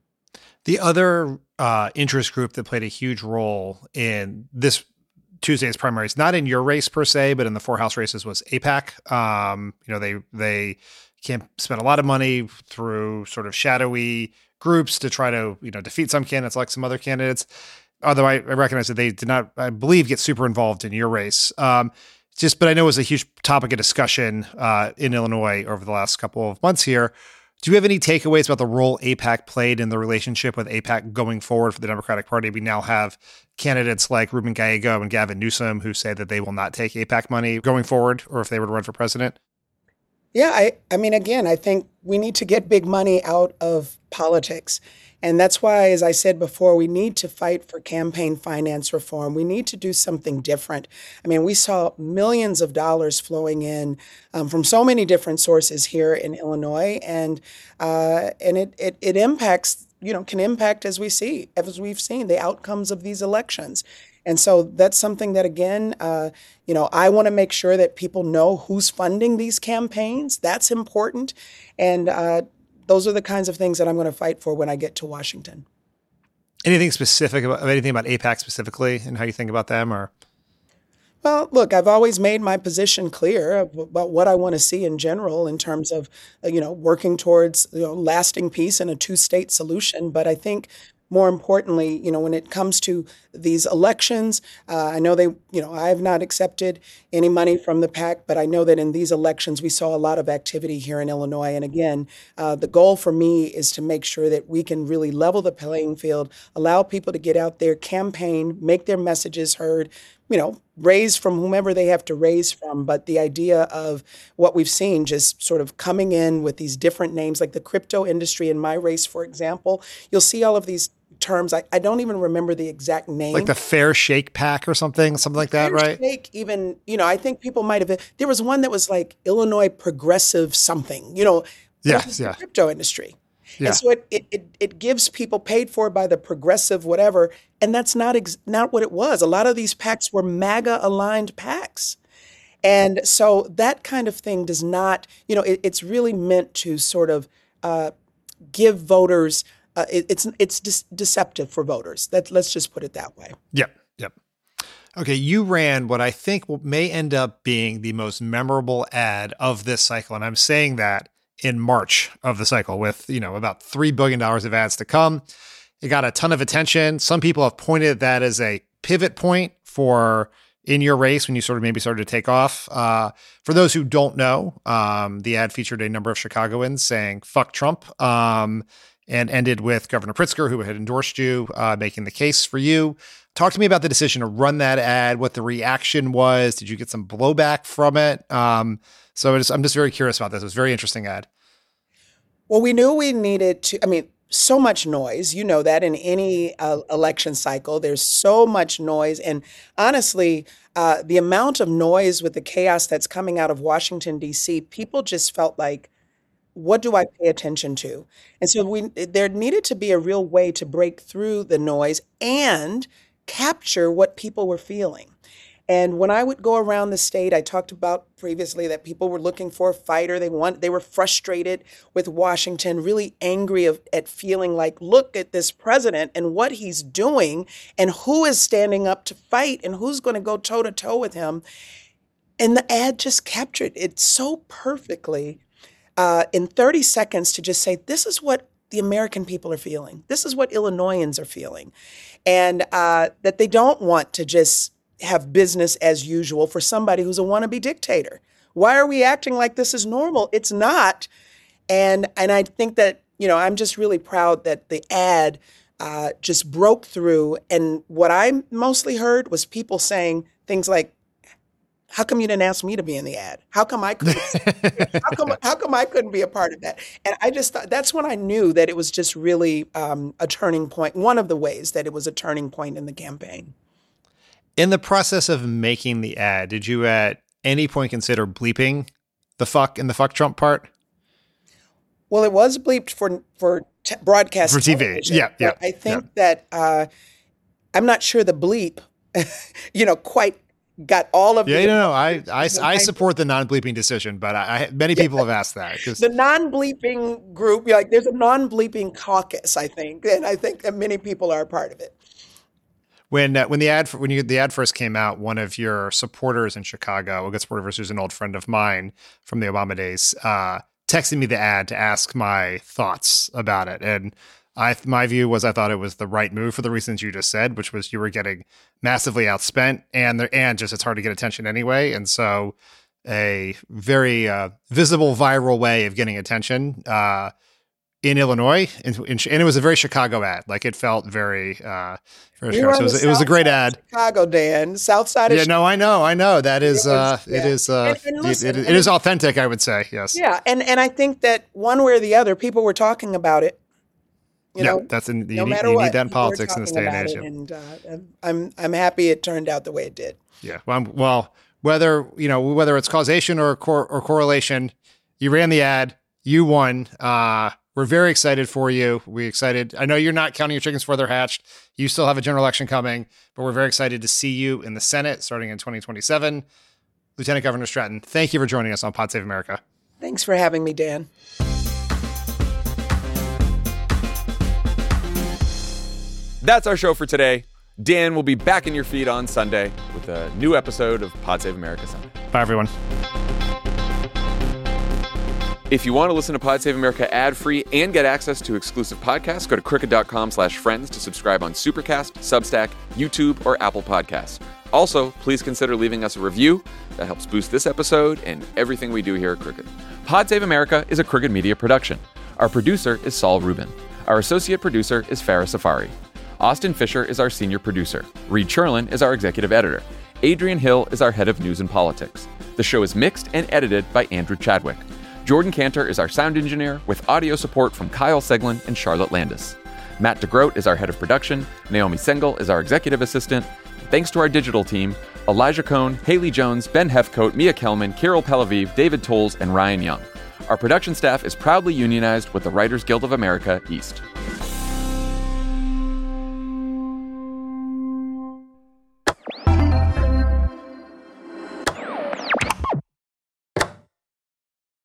S4: The other uh, interest group that played a huge role in this Tuesday's primaries, not in your race per se, but in the four House races, was AIPAC. Um, you know, they they can spend a lot of money through sort of shadowy groups to try to, you know, defeat some candidates like some other candidates. Although I, I recognize that they did not, I believe, get super involved in your race. Um, just, but I know it was a huge topic of discussion uh, in Illinois over the last couple of months here. Do you have any takeaways about the role AIPAC played in the relationship with AIPAC going forward for the Democratic Party? We now have candidates like Ruben Gallego and Gavin Newsom who say that they will not take AIPAC money going forward, or if they were to run for president.
S20: Yeah, I, I mean, again, I think we need to get big money out of politics. And that's why, as I said before, we need to fight for campaign finance reform. We need to do something different. I mean, we saw millions of dollars flowing in um, from so many different sources here in Illinois, and uh, and it, it it impacts, you know, can impact, as we see, as we've seen, the outcomes of these elections. And so that's something that, again, uh, you know, I want to make sure that people know who's funding these campaigns. That's important. And uh, those are the kinds of things that I'm going to fight for when I get to Washington.
S4: Anything specific about anything about AIPAC specifically and how you think about them, or?
S20: Well, look, I've always made my position clear about what I want to see in general in terms of, you know, working towards, you know, lasting peace and a two-state solution. But I think more importantly, you know, when it comes to these elections, uh, I know they, you know, I have not accepted any money from the PAC, but I know that in these elections, we saw a lot of activity here in Illinois. And again, uh, the goal for me is to make sure that we can really level the playing field, allow people to get out there, campaign, make their messages heard, you know, raise from whomever they have to raise from. But the idea of what we've seen just sort of coming in with these different names, like the crypto industry in my race, for example, you'll see all of these terms. I, I don't even remember the exact name.
S4: Like the Fair Shake PAC or something, something like that,
S20: Fair
S4: right?
S20: Shake, even, you know, I think people might have, there was one that was like Illinois Progressive something, you know,
S4: yes,
S20: the
S4: yeah.
S20: crypto industry.
S4: Yeah.
S20: And so it, it it it gives people paid for by the progressive whatever, and that's not ex- not what it was. A lot of these PACs were MAGA aligned PACs. And so that kind of thing does not, you know, it, it's really meant to sort of uh, give voters, uh, it, it's it's de- deceptive for voters. That, let's just put it that way.
S4: Yep, yep. Okay, you ran what I think may end up being the most memorable ad of this cycle, and I'm saying that in March of the cycle with, you know, about three billion dollars of ads to come. It got a ton of attention. Some people have pointed that as a pivot point for in your race when you sort of maybe started to take off. Uh, for those who don't know, um, the ad featured a number of Chicagoans saying, fuck Trump, um, and ended with Governor Pritzker, who had endorsed you, uh, making the case for you. Talk to me about the decision to run that ad, what the reaction was. Did you get some blowback from it? Um, so it's, I'm just very curious about this. It was a very interesting ad.
S20: Well, we knew we needed to, I mean, so much noise. You know that in any uh, election cycle, there's so much noise. And honestly, uh, the amount of noise with the chaos that's coming out of Washington, D C, people just felt like, what do I pay attention to? And so we there needed to be a real way to break through the noise and capture what people were feeling. And when I would go around the state, I talked about previously that people were looking for a fighter. They want, they were frustrated with Washington, really angry of, at feeling like, look at this president and what he's doing and who is standing up to fight and who's going to go toe to toe with him. And the ad just captured it so perfectly uh, in thirty seconds to just say, this is what the American people are feeling. This is what Illinoisans are feeling. And uh, that they don't want to just have business as usual for somebody who's a wannabe dictator. Why are we acting like this is normal? It's not. And and I think that, you know, I'm just really proud that the ad uh, just broke through. And what I mostly heard was people saying things like, how come you didn't ask me to be in the ad? How come I couldn't? how come how come I couldn't be a part of that? And I just thought that's when I knew that it was just really um, a turning point. One of the ways that it was a turning point in the campaign.
S4: In the process of making the ad, did you at any point consider bleeping the fuck and the fuck Trump part?
S20: Well, it was bleeped for for t- broadcast
S4: for T V.
S20: television,
S4: Yeah, yeah.
S20: I think
S4: yeah.
S20: that uh, I'm not sure the bleep, you know, quite got all of
S4: yeah,
S20: the.
S4: Yeah, no, no. I, I, I support the non-bleeping decision, but I, I many people yeah. have asked that.
S20: The non-bleeping group, like there's a non-bleeping caucus, I think, and I think that many people are a part of it.
S4: When uh, when the ad when you the ad first came out, one of your supporters in Chicago, a good supporter who's an old friend of mine from the Obama days, uh, texted me the ad to ask my thoughts about it. And I my view was I thought it was the right move for the reasons you just said, which was you were getting massively outspent, and there and just it's hard to get attention anyway. And so a very uh, visible, viral way of getting attention uh, in Illinois, in, in, and it was a very Chicago ad. Like it felt very. Uh, very Chicago. So it was, it was a great ad.
S20: Chicago, Dan, South Side of
S4: yeah,
S20: Chicago.
S4: no, I know, I know. That is,
S20: it, was,
S4: uh,
S20: yeah.
S4: it is, uh, and, and listen, it, it, it is authentic. I would say, yes.
S20: Yeah, and and I think that one way or the other, people were talking about it. You
S4: yeah,
S20: know,
S4: that's in, you,
S20: no
S4: need,
S20: matter
S4: you
S20: what,
S4: need that in politics in this day and age.
S20: And uh, I'm I'm happy it turned out the way it did.
S4: Yeah, well, I'm, well, whether you know whether it's causation or cor- or correlation, you ran the ad, you won. Uh, we're very excited for you. We're excited. I know you're not counting your chickens before they're hatched. You still have a general election coming, but we're very excited to see you in the Senate starting in twenty twenty-seven. Lieutenant Governor Stratton, thank you for joining us on Pod Save America.
S20: Thanks for having me, Dan.
S3: That's our show for today. Dan will be back in your feed on Sunday with a new episode of Pod Save America Sunday.
S4: Bye, everyone.
S3: If you want to listen to Pod Save America ad-free and get access to exclusive podcasts, go to crooked.com slash friends to subscribe on Supercast, Substack, YouTube, or Apple Podcasts. Also, please consider leaving us a review. That helps boost this episode and everything we do here at Crooked. Pod Save America is a Crooked Media production. Our producer is Saul Rubin. Our associate producer is Farah Safari. Austin Fisher is our senior producer. Reed Cherlin is our executive editor. Adrian Hill is our head of news and politics. The show is mixed and edited by Andrew Chadwick. Jordan Cantor is our sound engineer, with audio support from Kyle Seglin and Charlotte Landis. Matt DeGroat is our head of production. Naomi Sengel is our executive assistant. Thanks to our digital team, Elijah Cohn, Haley Jones, Ben Hefcoat, Mia Kelman, Kirill Pelaviv, David Tolles, and Ryan Young. Our production staff is proudly unionized with the Writers Guild of America East.